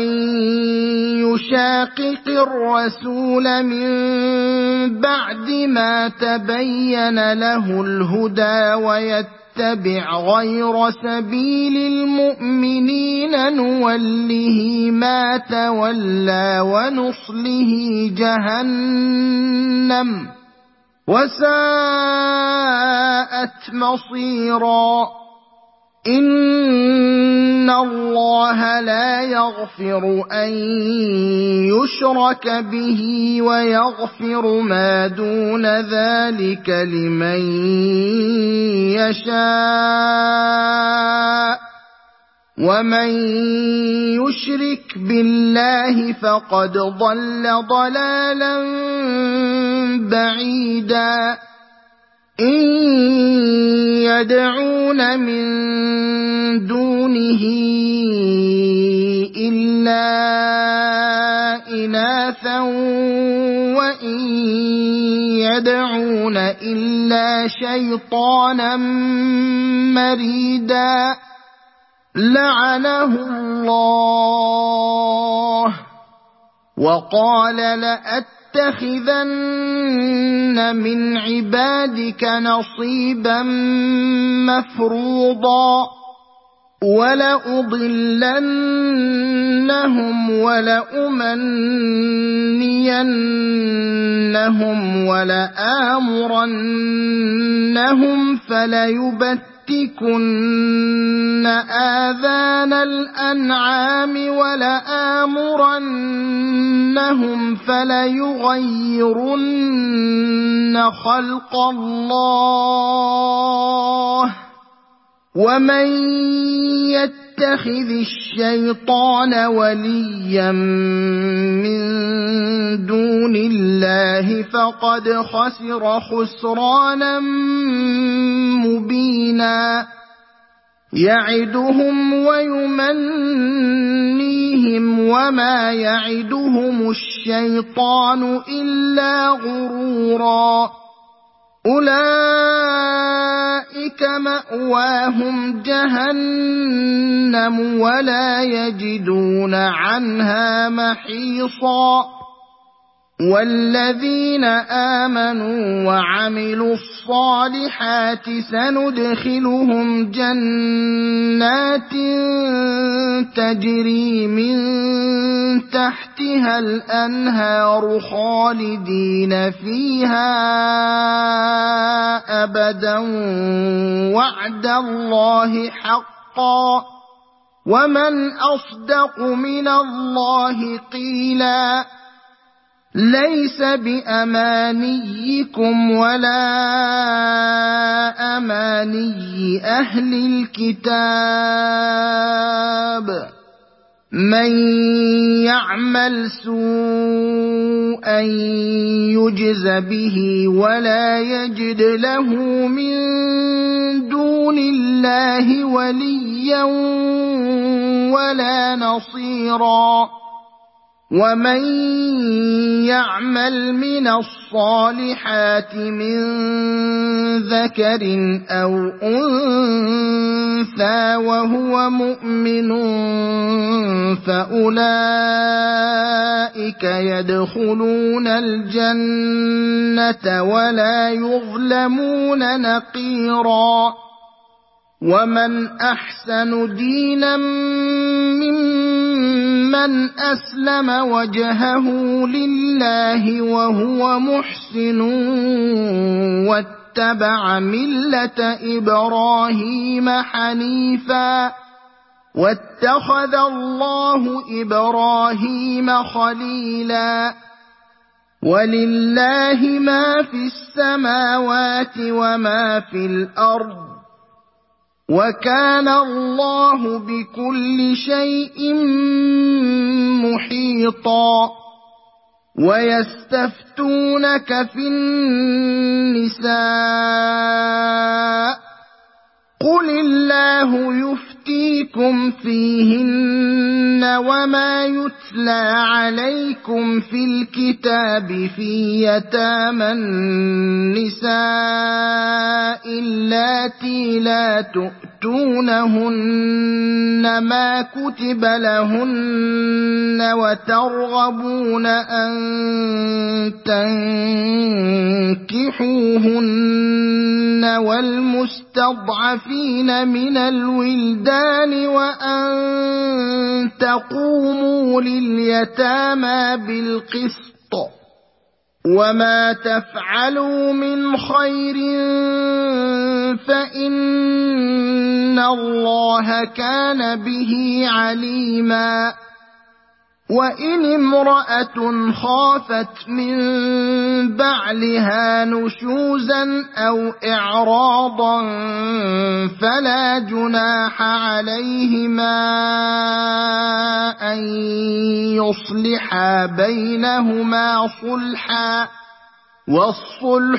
يشاقق الرسول من بعد ما تبين له الهدى ويتبع غير سبيل المؤمنين نوله ما تولى ونصله جهنم وساءت مصيرا إن الله لا يغفر أن يشرك به ويغفر ما دون ذلك لمن يشاء ومن يشرك بالله فقد ضل ضلالا بعيدا إن يدعون من دونه إلا إناثا وإن يدعون إلا شيطانا مريدا لعنه الله وقال لأتخذن لَيَتَّخِذَنَّ مِنْ عِبَادِكَ نَصِيبًا مَفْرُوضًا وَلَأُضِلَّنَّهُمْ وَلَأُمَنِّيَنَّهُمْ وَلَآمُرَنَّهُمْ فَلَيُبَتِّكُنَّ آذَانَ الْأَنْعَامِ وَلَآمُرَنَّهُمْ فَلَيُغَيِّرُنَّ خَلْقَ اللَّهِ وَمَن يَتَّخِذِ الشَّيْطَانَ وَلِيًّا مِّن دُونِ اللَّهِ فَقَدْ خَسِرَ خُسْرَانًا مُّبِينًا يَعِدُهُمْ وَيُمَنِّيهِمْ وَمَا يَعِدُهُمُ الشَّيْطَانُ إِلَّا غُرُورًا أُولَٰئِكَ مَأْوَاهُمْ جَهَنَّمُ وَلَا يَجِدُونَ عَنْهَا مَحِيصًا وَالَّذِينَ آمَنُوا وَعَمِلُوا الصَّالِحَاتِ سَنُدْخِلُهُمْ جَنَّاتٍ تَجْرِي مِن تَحْتِهَا الْأَنْهَارُ خَالِدِينَ فِيهَا أَبَدًا وَعْدَ اللَّهِ حَقًّا ۚ وَمَنْ أَصْدَقُ مِنَ اللَّهِ قِيلًا لَيْسَ بِأَمَانِيِّكُمْ وَلَا أَمَانِيِّ أَهْلِ الْكِتَابِ مَن يَعْمَلْ سُوءًا يُجْزَ بِهِ وَلَا يَجِدْ لَهُ مِن دُونِ اللَّهِ وَلِيًّا وَلَا نَصِيرًا وَمَن يَعْمَلْ مِنَ الصَّالِحَاتِ مِن ذَكَرٍ أَوْ أُنثَىٰ وَهُوَ مُؤْمِنٌ فَأُولَٰئِكَ يَدْخُلُونَ الْجَنَّةَ وَلَا يُظْلَمُونَ نَقِيرًا وَمَنْ أَحْسَنُ دِينًا مِّمَّنْ أَسْلَمَ وَجْهَهُ لِلَّهِ وَهُوَ مُحْسِنٌ وَاتَّبَعَ مِلَّةَ إِبْرَاهِيمَ حَنِيفًا ۗ وَاتَّخَذَ اللَّهُ إِبْرَاهِيمَ خَلِيلًا وَلِلَّهِ مَا فِي السَّمَاوَاتِ وَمَا فِي الْأَرْضِ وَكَانَ اللَّهُ بِكُلِّ شَيْءٍ مُحِيطًا وَيَسْتَفْتُونَكَ فِي النِّسَاءِ قُلِ اللَّهُ يُفْتِيكُمْ فِيهِنَّ وَمَا يُتْلَىٰ عَلَيْكُمْ فِي الْكِتَابِ فِي يَتَامَى النِّسَاءِ اللَّاتِي لَا تُؤْتُونَهُنَّ مَا كُتِبَ لَهُنَّ وَتَرْغَبُونَ أَن تَنكِحُوهُنَّ وَالْمُسْتَضْعَفِينَ مِنَ الْوِلْدَانِ وَأَن تَقُومُوا لِلْيَتَامَىٰ بِالْقِسْطِ ۚ وَمَا تَفْعَلُوا مِنْ خَيْرٍ فَإِنَّ اللَّهَ كَانَ بِهِ عَلِيمًا وَإِنِ امْرَأَةٌ خَافَتْ مِن بَعْلِهَا نُشُوزًا أَوْ إِعْرَاضًا فَلَا جُنَاحَ عَلَيْهِمَا أَن يُصْلِحَا بَيْنَهُمَا صُلْحًا ۚ وَالصُّلْحُ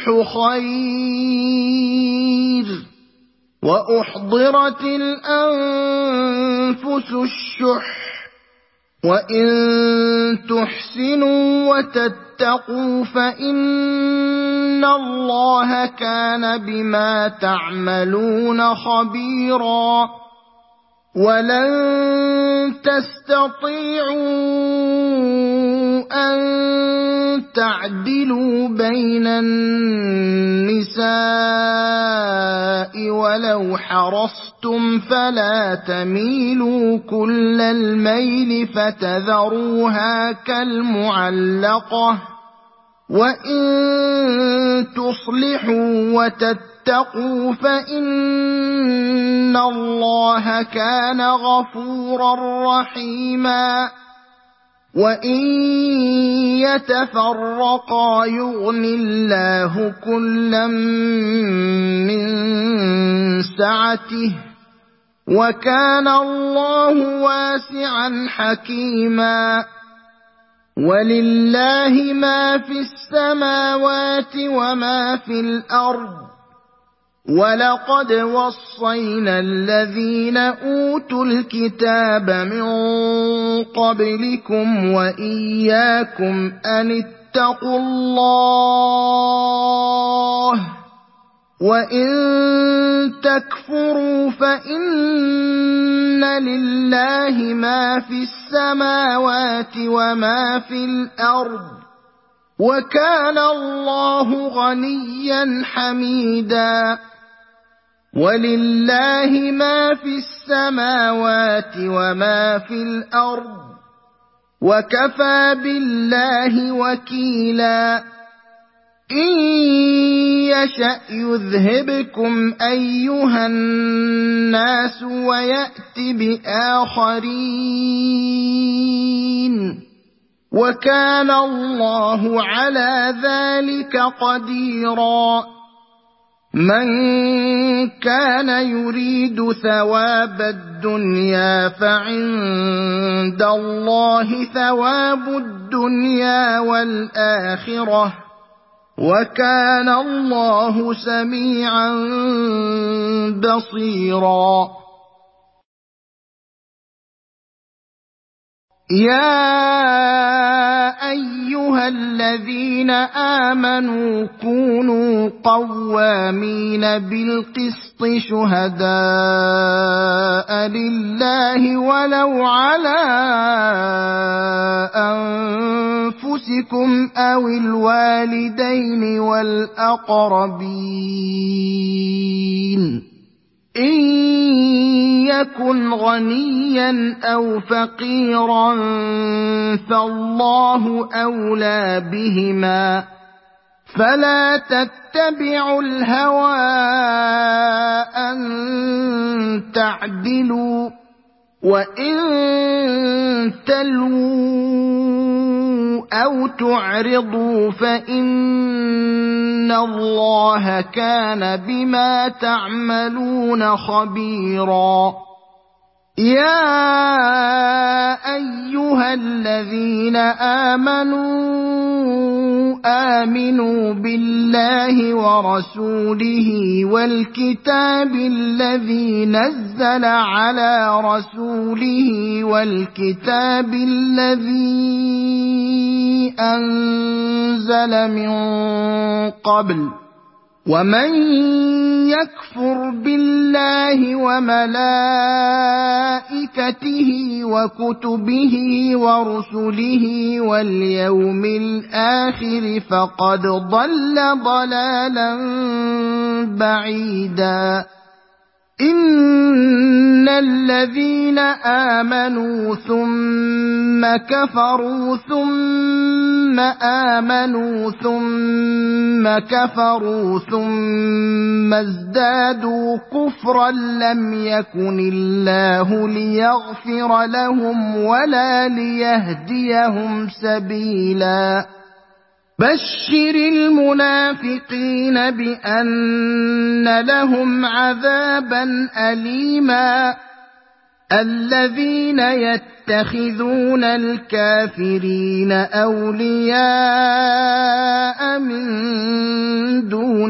خَيْرٌ ۗ وَأُحْضِرَتِ الْأَنفُسُ الشُّحَّ وَإِن تُحْسِنُوا وَتَتَّقُوا فَإِنَّ اللَّهَ كَانَ بِمَا تَعْمَلُونَ خَبِيرًا وَلَن تستطيعوا أن تعدلوا بين النساء ولو حرصتم فلا تميلوا كل الميل فتذروها كالمعلقة وإن تصلحوا وتتقوا فإن الله كان غفورا رحيما وإن يتفرقا يغن الله كلا من سعته وكان الله واسعا حكيما ولله ما في السماوات وما في الأرض ولقد وصينا الذين أوتوا الكتاب من قبلكم وإياكم أن اتقوا الله وإن تكفروا فإن لله ما في السماوات وما في الأرض وكان الله غنيا حميدا ولله ما في السماوات وما في الأرض وكفى بالله وكيلا إن يشأ يذهبكم أيها الناس ويأت بآخرين وكان الله على ذلك قديرا من كان يريد ثواب الدنيا فعند الله ثواب الدنيا والآخرة وكان الله سميعا بصيرا يا أيها الذين آمنوا كونوا قوامين بالقسط شهداء لله ولو على أنفسكم أو الوالدين والأقربين إن يكن غنيا أو فقيرا فالله أولى بهما فلا تتبعوا الهوى أن تعدلوا وإن تلووا أو تعرضوا فإن الله كان بما تعملون خبيرا يا أيها الذين آمنوا بالله ورسوله والكتاب الذي نزل على رسوله والكتاب الذي أنزل من قبل ومن يكفر بالله وملائكته وكتبه ورسله واليوم الآخر فقد ضل ضلالا بعيدا إن الذين آمنوا ثم كفروا ثم آمنوا ثم كفروا ثم ازدادوا كفرا لم يكن الله ليغفر لهم ولا ليهديهم سبيلا بشر المنافقين بأن لهم عذابا أليما الذين يتخذون الكافرين أولياء من دون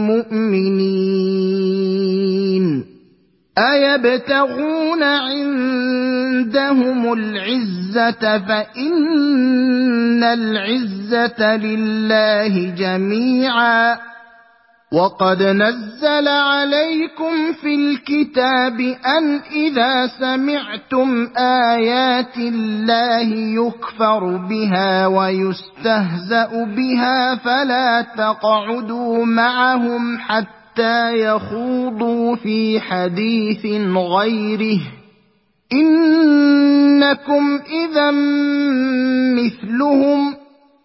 المؤمنين أيبتغون عندهم العزة فإن العزة لله جميعا وقد نزل عليكم في الكتاب أن إذا سمعتم آيات الله يكفر بها ويستهزأ بها فلا تقعدوا معهم حتى يخوضوا في حديث غيره إنكم إذا مثلهم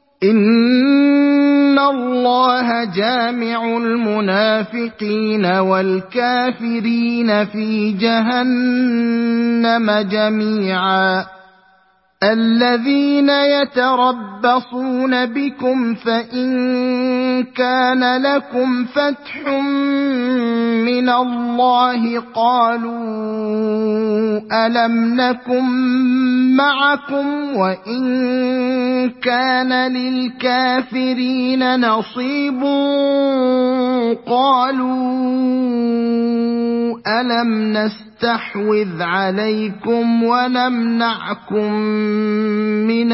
إن الله جامع المنافقين والكافرين في جهنم جميعا الذين يتربصون بكم فإن كان لكم فتح من الله قالوا ألم نكن معكم وإن كان للكافرين نصيب قالوا ألم نستحوذ عليكم ونمنعكم من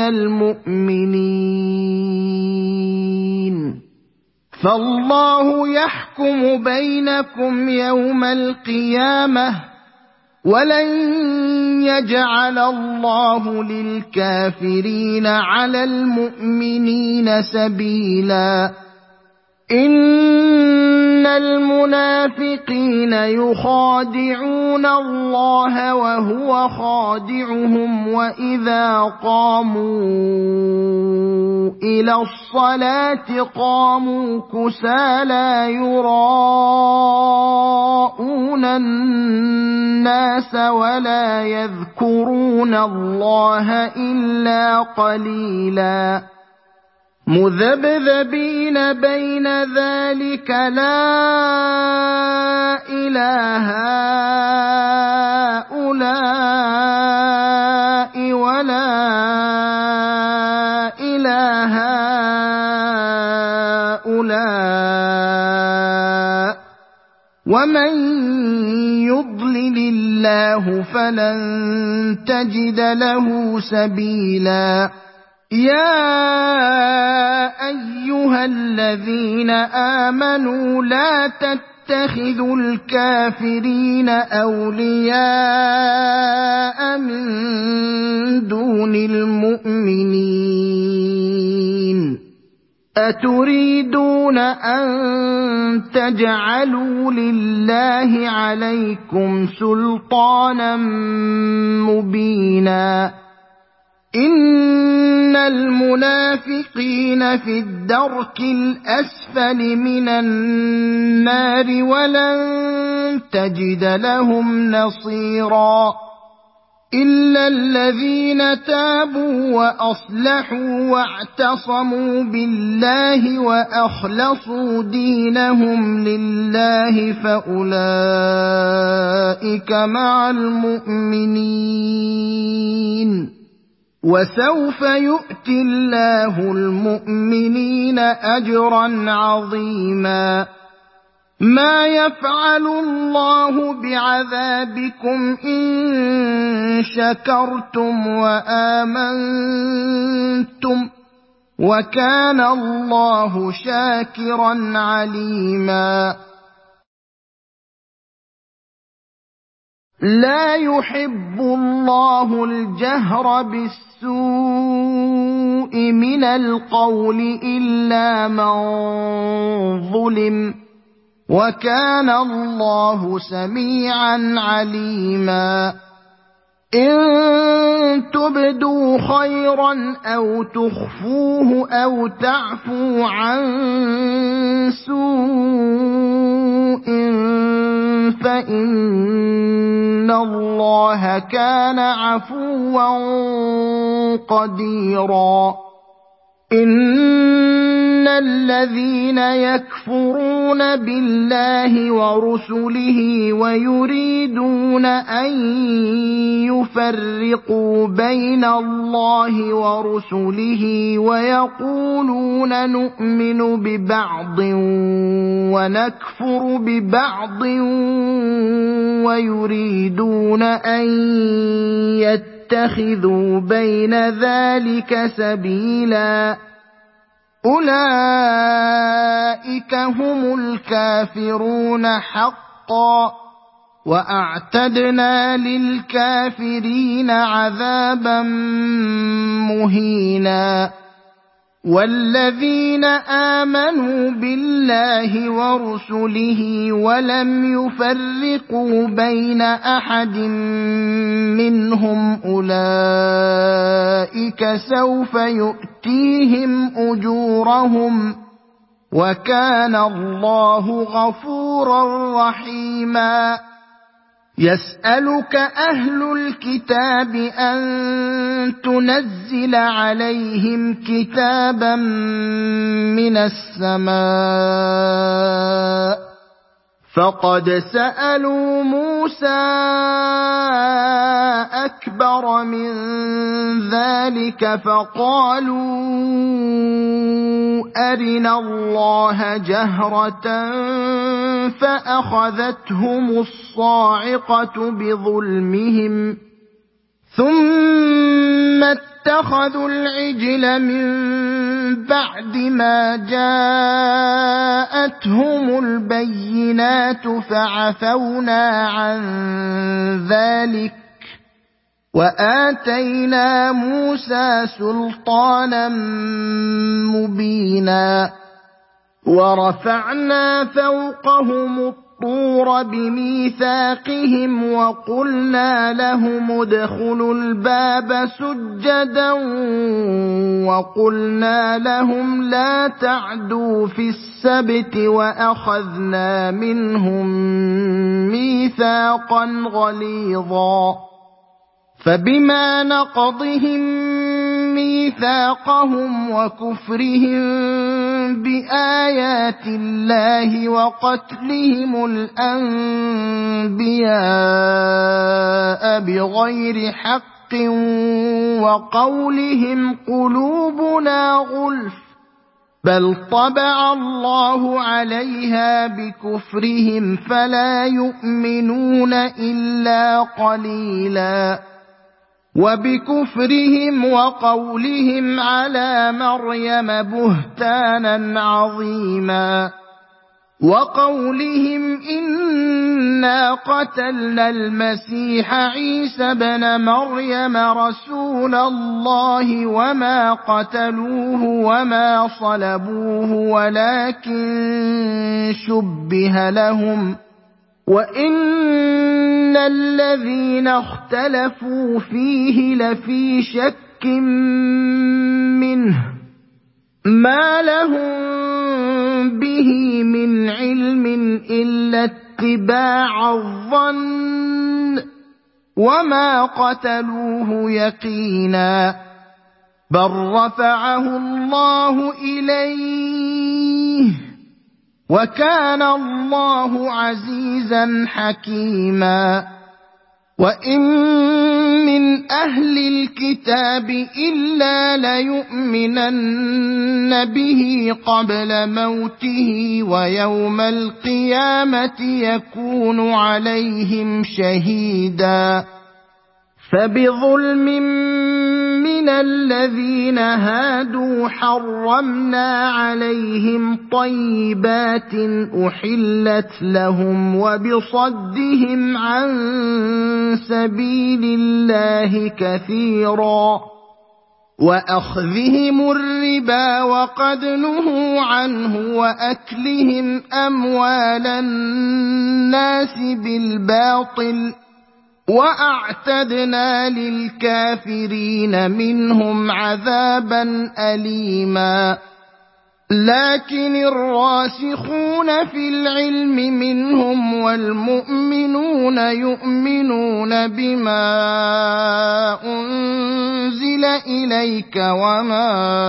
المؤمنين فالله يحكم بينكم يوم القيامة ولن يجعل الله للكافرين على المؤمنين سبيلا إن المنافقين يخادعون الله وهو خادعهم وإذا قاموا إلى الصلاة قاموا كسالى يراءون الناس ولا يذكرون الله إلا قليلا مذبذبين بين ذلك لا إله هؤلاء ولا إله هؤلاء ومن يضلل الله فلن تجد له سبيلا يا أيها الذين آمنوا لا تتخذوا الكافرين أولياء من دون المؤمنين أتريدون أن تجعلوا لله عليكم سلطانا مبينا إن المنافقين في الدرك الأسفل من النار ولن تجد لهم نصيرا إلا الذين تابوا وأصلحوا واعتصموا بالله وأخلصوا دينهم لله فأولئك مع المؤمنين وسوف يؤتي الله المؤمنين أجرا عظيما ما يفعل الله بعذابكم إن شكرتم وآمنتم وكان الله شاكرا عليما لا يحب الله الجهر بالسوء من القول إلا من ظلم وكان الله سميعا عليما إن تبدوا خيرا أو تخفوه أو تعفو عن سوء فإن الله كان عفوا قديرا إن الذين يكفرون بالله ورسله ويريدون أن يفرقوا بين الله ورسله ويقولون نؤمن ببعض ونكفر ببعض ويريدون أن يتخذوا بين ذلك سبيلا أولئك هم الكافرون حقا وأعتدنا للكافرين عذابا مهينا والذين آمنوا بالله ورسله ولم يفرقوا بين أحد منهم أولئك سوف يؤتيهم أجورهم وكان الله غفورا رحيما يسألك أهل الكتاب أن تنزل عليهم كتابا من السماء فقد سألوا موسى أكبر من ذلك فقالوا أرنا الله جهرة فأخذتهم الصاعقة بظلمهم ثم اتخذوا العجل من بعد ما جاءتهم البينات فعفونا عن ذلك وآتينا موسى سلطانا مبينا ورفعنا فوقهم الطور بميثاقهم وقلنا لهم ادخلوا الباب سجدا وقلنا لهم لا تعدوا في السبت وأخذنا منهم ميثاقا غليظا فبما نقضهم ميثاقهم وكفرهم بآيات الله وقتلهم الأنبياء بغير حق وقولهم قلوبنا غلف بل طبع الله عليها بكفرهم فلا يؤمنون إلا قليلا وبكفرهم وقولهم على مريم بهتانا عظيما وقولهم إنا قتلنا المسيح عيسى بن مريم رسول الله وما قتلوه وما صلبوه ولكن شبه لهم وإن الذين اختلفوا فيه لفي شك منه ما لهم به من علم إلا اتباع الظن وما قتلوه يقينا بل رفعه الله إليه وكان الله عزيزا حكيما وإن من أهل الكتاب إلا ليؤمنن به قبل موته ويوم القيامة يكون عليهم شهيدا فبظلم من الذين هادوا حرمنا عليهم طيبات أحلت لهم وبصدهم عن سبيل الله كثيرا وأخذهم الربا وقد نهوا عنه وأكلهم أموال الناس بالباطل وأعتدنا للكافرين منهم عذابا أليما لكن الراسخون في العلم منهم والمؤمنون يؤمنون بما أنزل إليك وما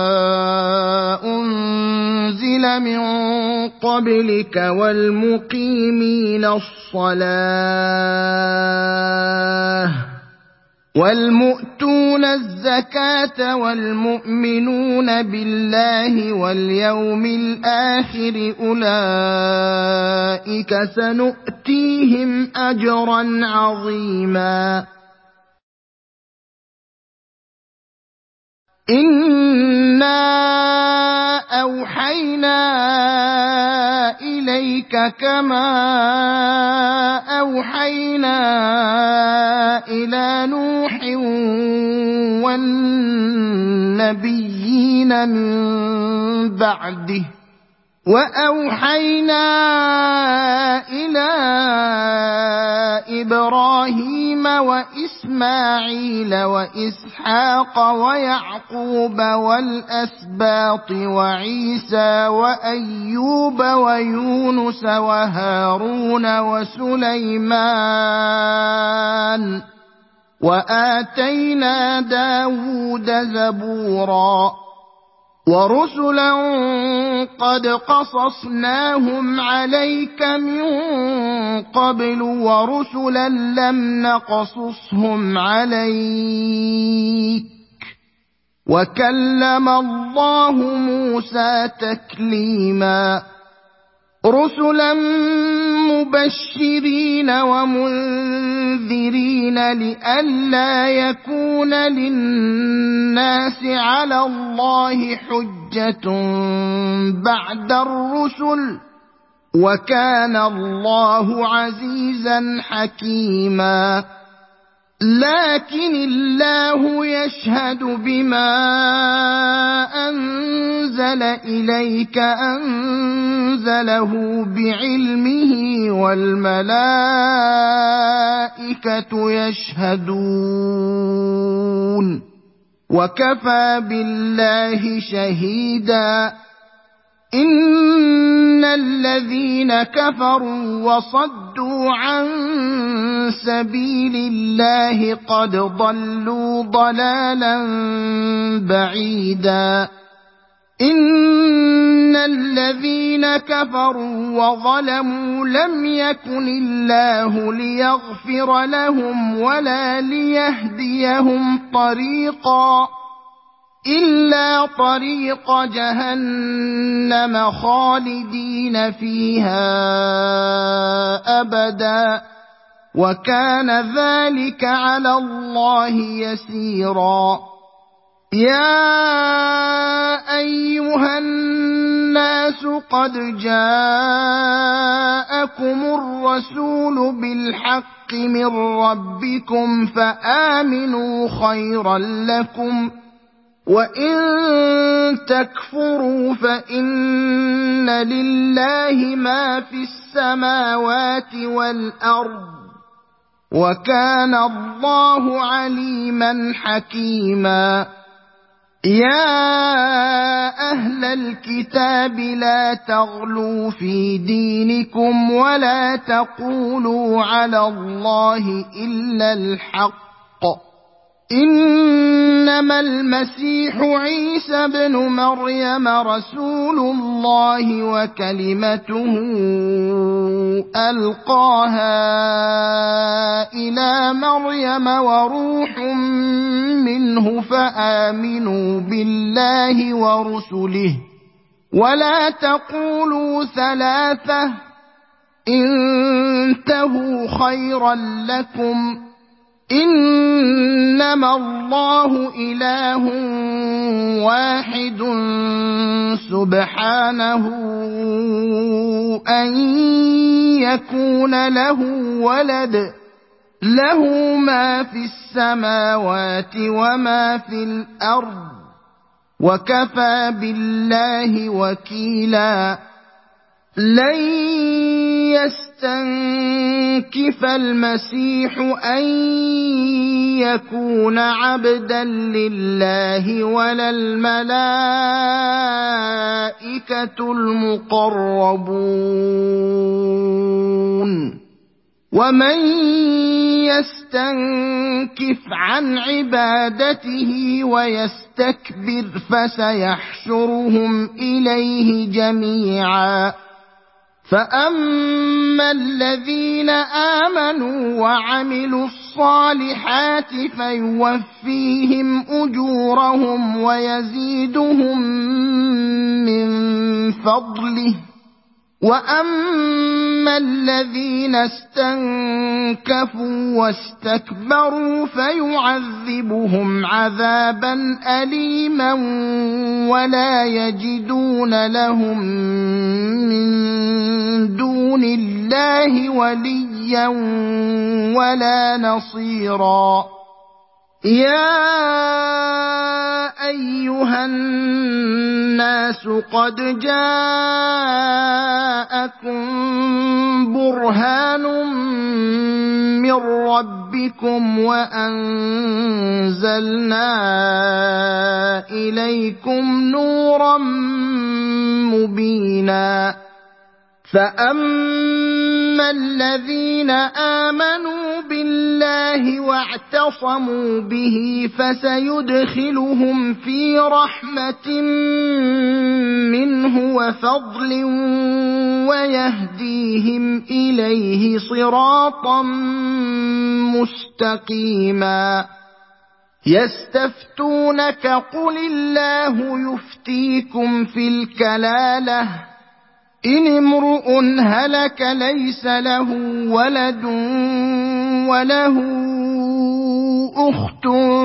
أنزل من قبلك والمقيمين الصلاة والمؤتون الزكاة والمؤمنون بالله واليوم الآخر أولئك سنؤتيهم أجرا عظيما إنا أوحينا إليك كما أوحينا إلى نوح والنبيين من بعده وأوحينا إلى إبراهيم وإسماعيل وإسحاق ويعقوب والأسباط وعيسى وأيوب ويونس وهارون وسليمان وآتينا داود زبورا ورسلا قد قصصناهم عليك من قبل ورسلا لم نقصصهم عليك وكلم الله موسى تكليما رسلا مبشرين ومنذرين لئلا يكون للناس على الله حجة بعد الرسل وكان الله عزيزا حكيما لكن الله يشهد بما أنزل إليك أنزله بعلمه والملائكة يشهدون وكفى بالله شهيدا إن الذين كفروا وصدوا عن سبيل الله قد ضلوا ضلالا بعيدا إن الذين كفروا وظلموا لم يكن الله ليغفر لهم ولا ليهديهم طريقا إلا طريق جهنم خالدين فيها أبدا وكان ذلك على الله يسيرا يا أيها الناس قد جاءكم الرسول بالحق من ربكم فآمنوا خيرا لكم وإن تكفروا فإن لله ما في السماوات والأرض وكان الله عليما حكيما يا أهل الكتاب لا تغلوا في دينكم ولا تقولوا على الله إلا الحق إنما المسيح عيسى ابن مريم رسول الله وكلمته ألقاها إلى مريم وروح منه فآمنوا بالله ورسله ولا تقولوا ثلاثة انتهوا خيرا لكم إنما الله إله واحد سبحانه أن يكون له ولد له ما في السماوات وما في الأرض وكفى بالله وكيلا لن يستنكف المسيح أن يكون عبدا لله ولا الملائكة المقربون ومن يستنكف عن عبادته ويستكبر فسيحشرهم إليه جميعا فأما الذين آمنوا وعملوا الصالحات فيوفيهم أجورهم ويزيدهم من فضله وأما الذين استنكفوا واستكبروا فيعذبهم عذابا أليما ولا يجدون لهم من دون الله وليا ولا نصيرا يا أيها الناس قد جاءكم برهان من ربكم وأنزلنا إليكم نورا مبينا فأما الذين آمنوا بالله واعتصموا به فسيدخلهم في رحمة منه وفضل ويهديهم إليه صراطا مستقيما يستفتونك قل الله يفتيكم في الكلالة إن امرؤ هلك ليس له ولد وله أخت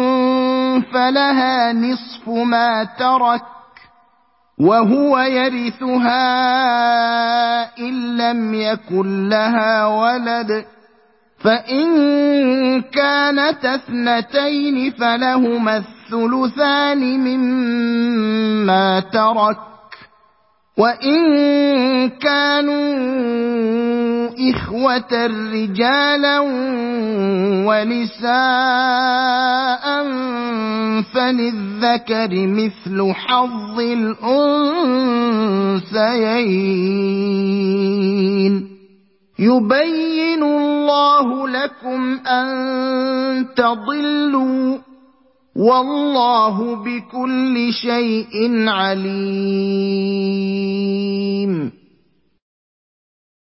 فلها نصف ما ترك وهو يرثها إن لم يكن لها ولد فإن كانت اثنتين فلهما الثلثان مما ترك وإن كانوا إخوة رجالا ونساء فللذكر مثل حظ الأنثيين يبين الله لكم أن تضلوا والله بكل شيء عليم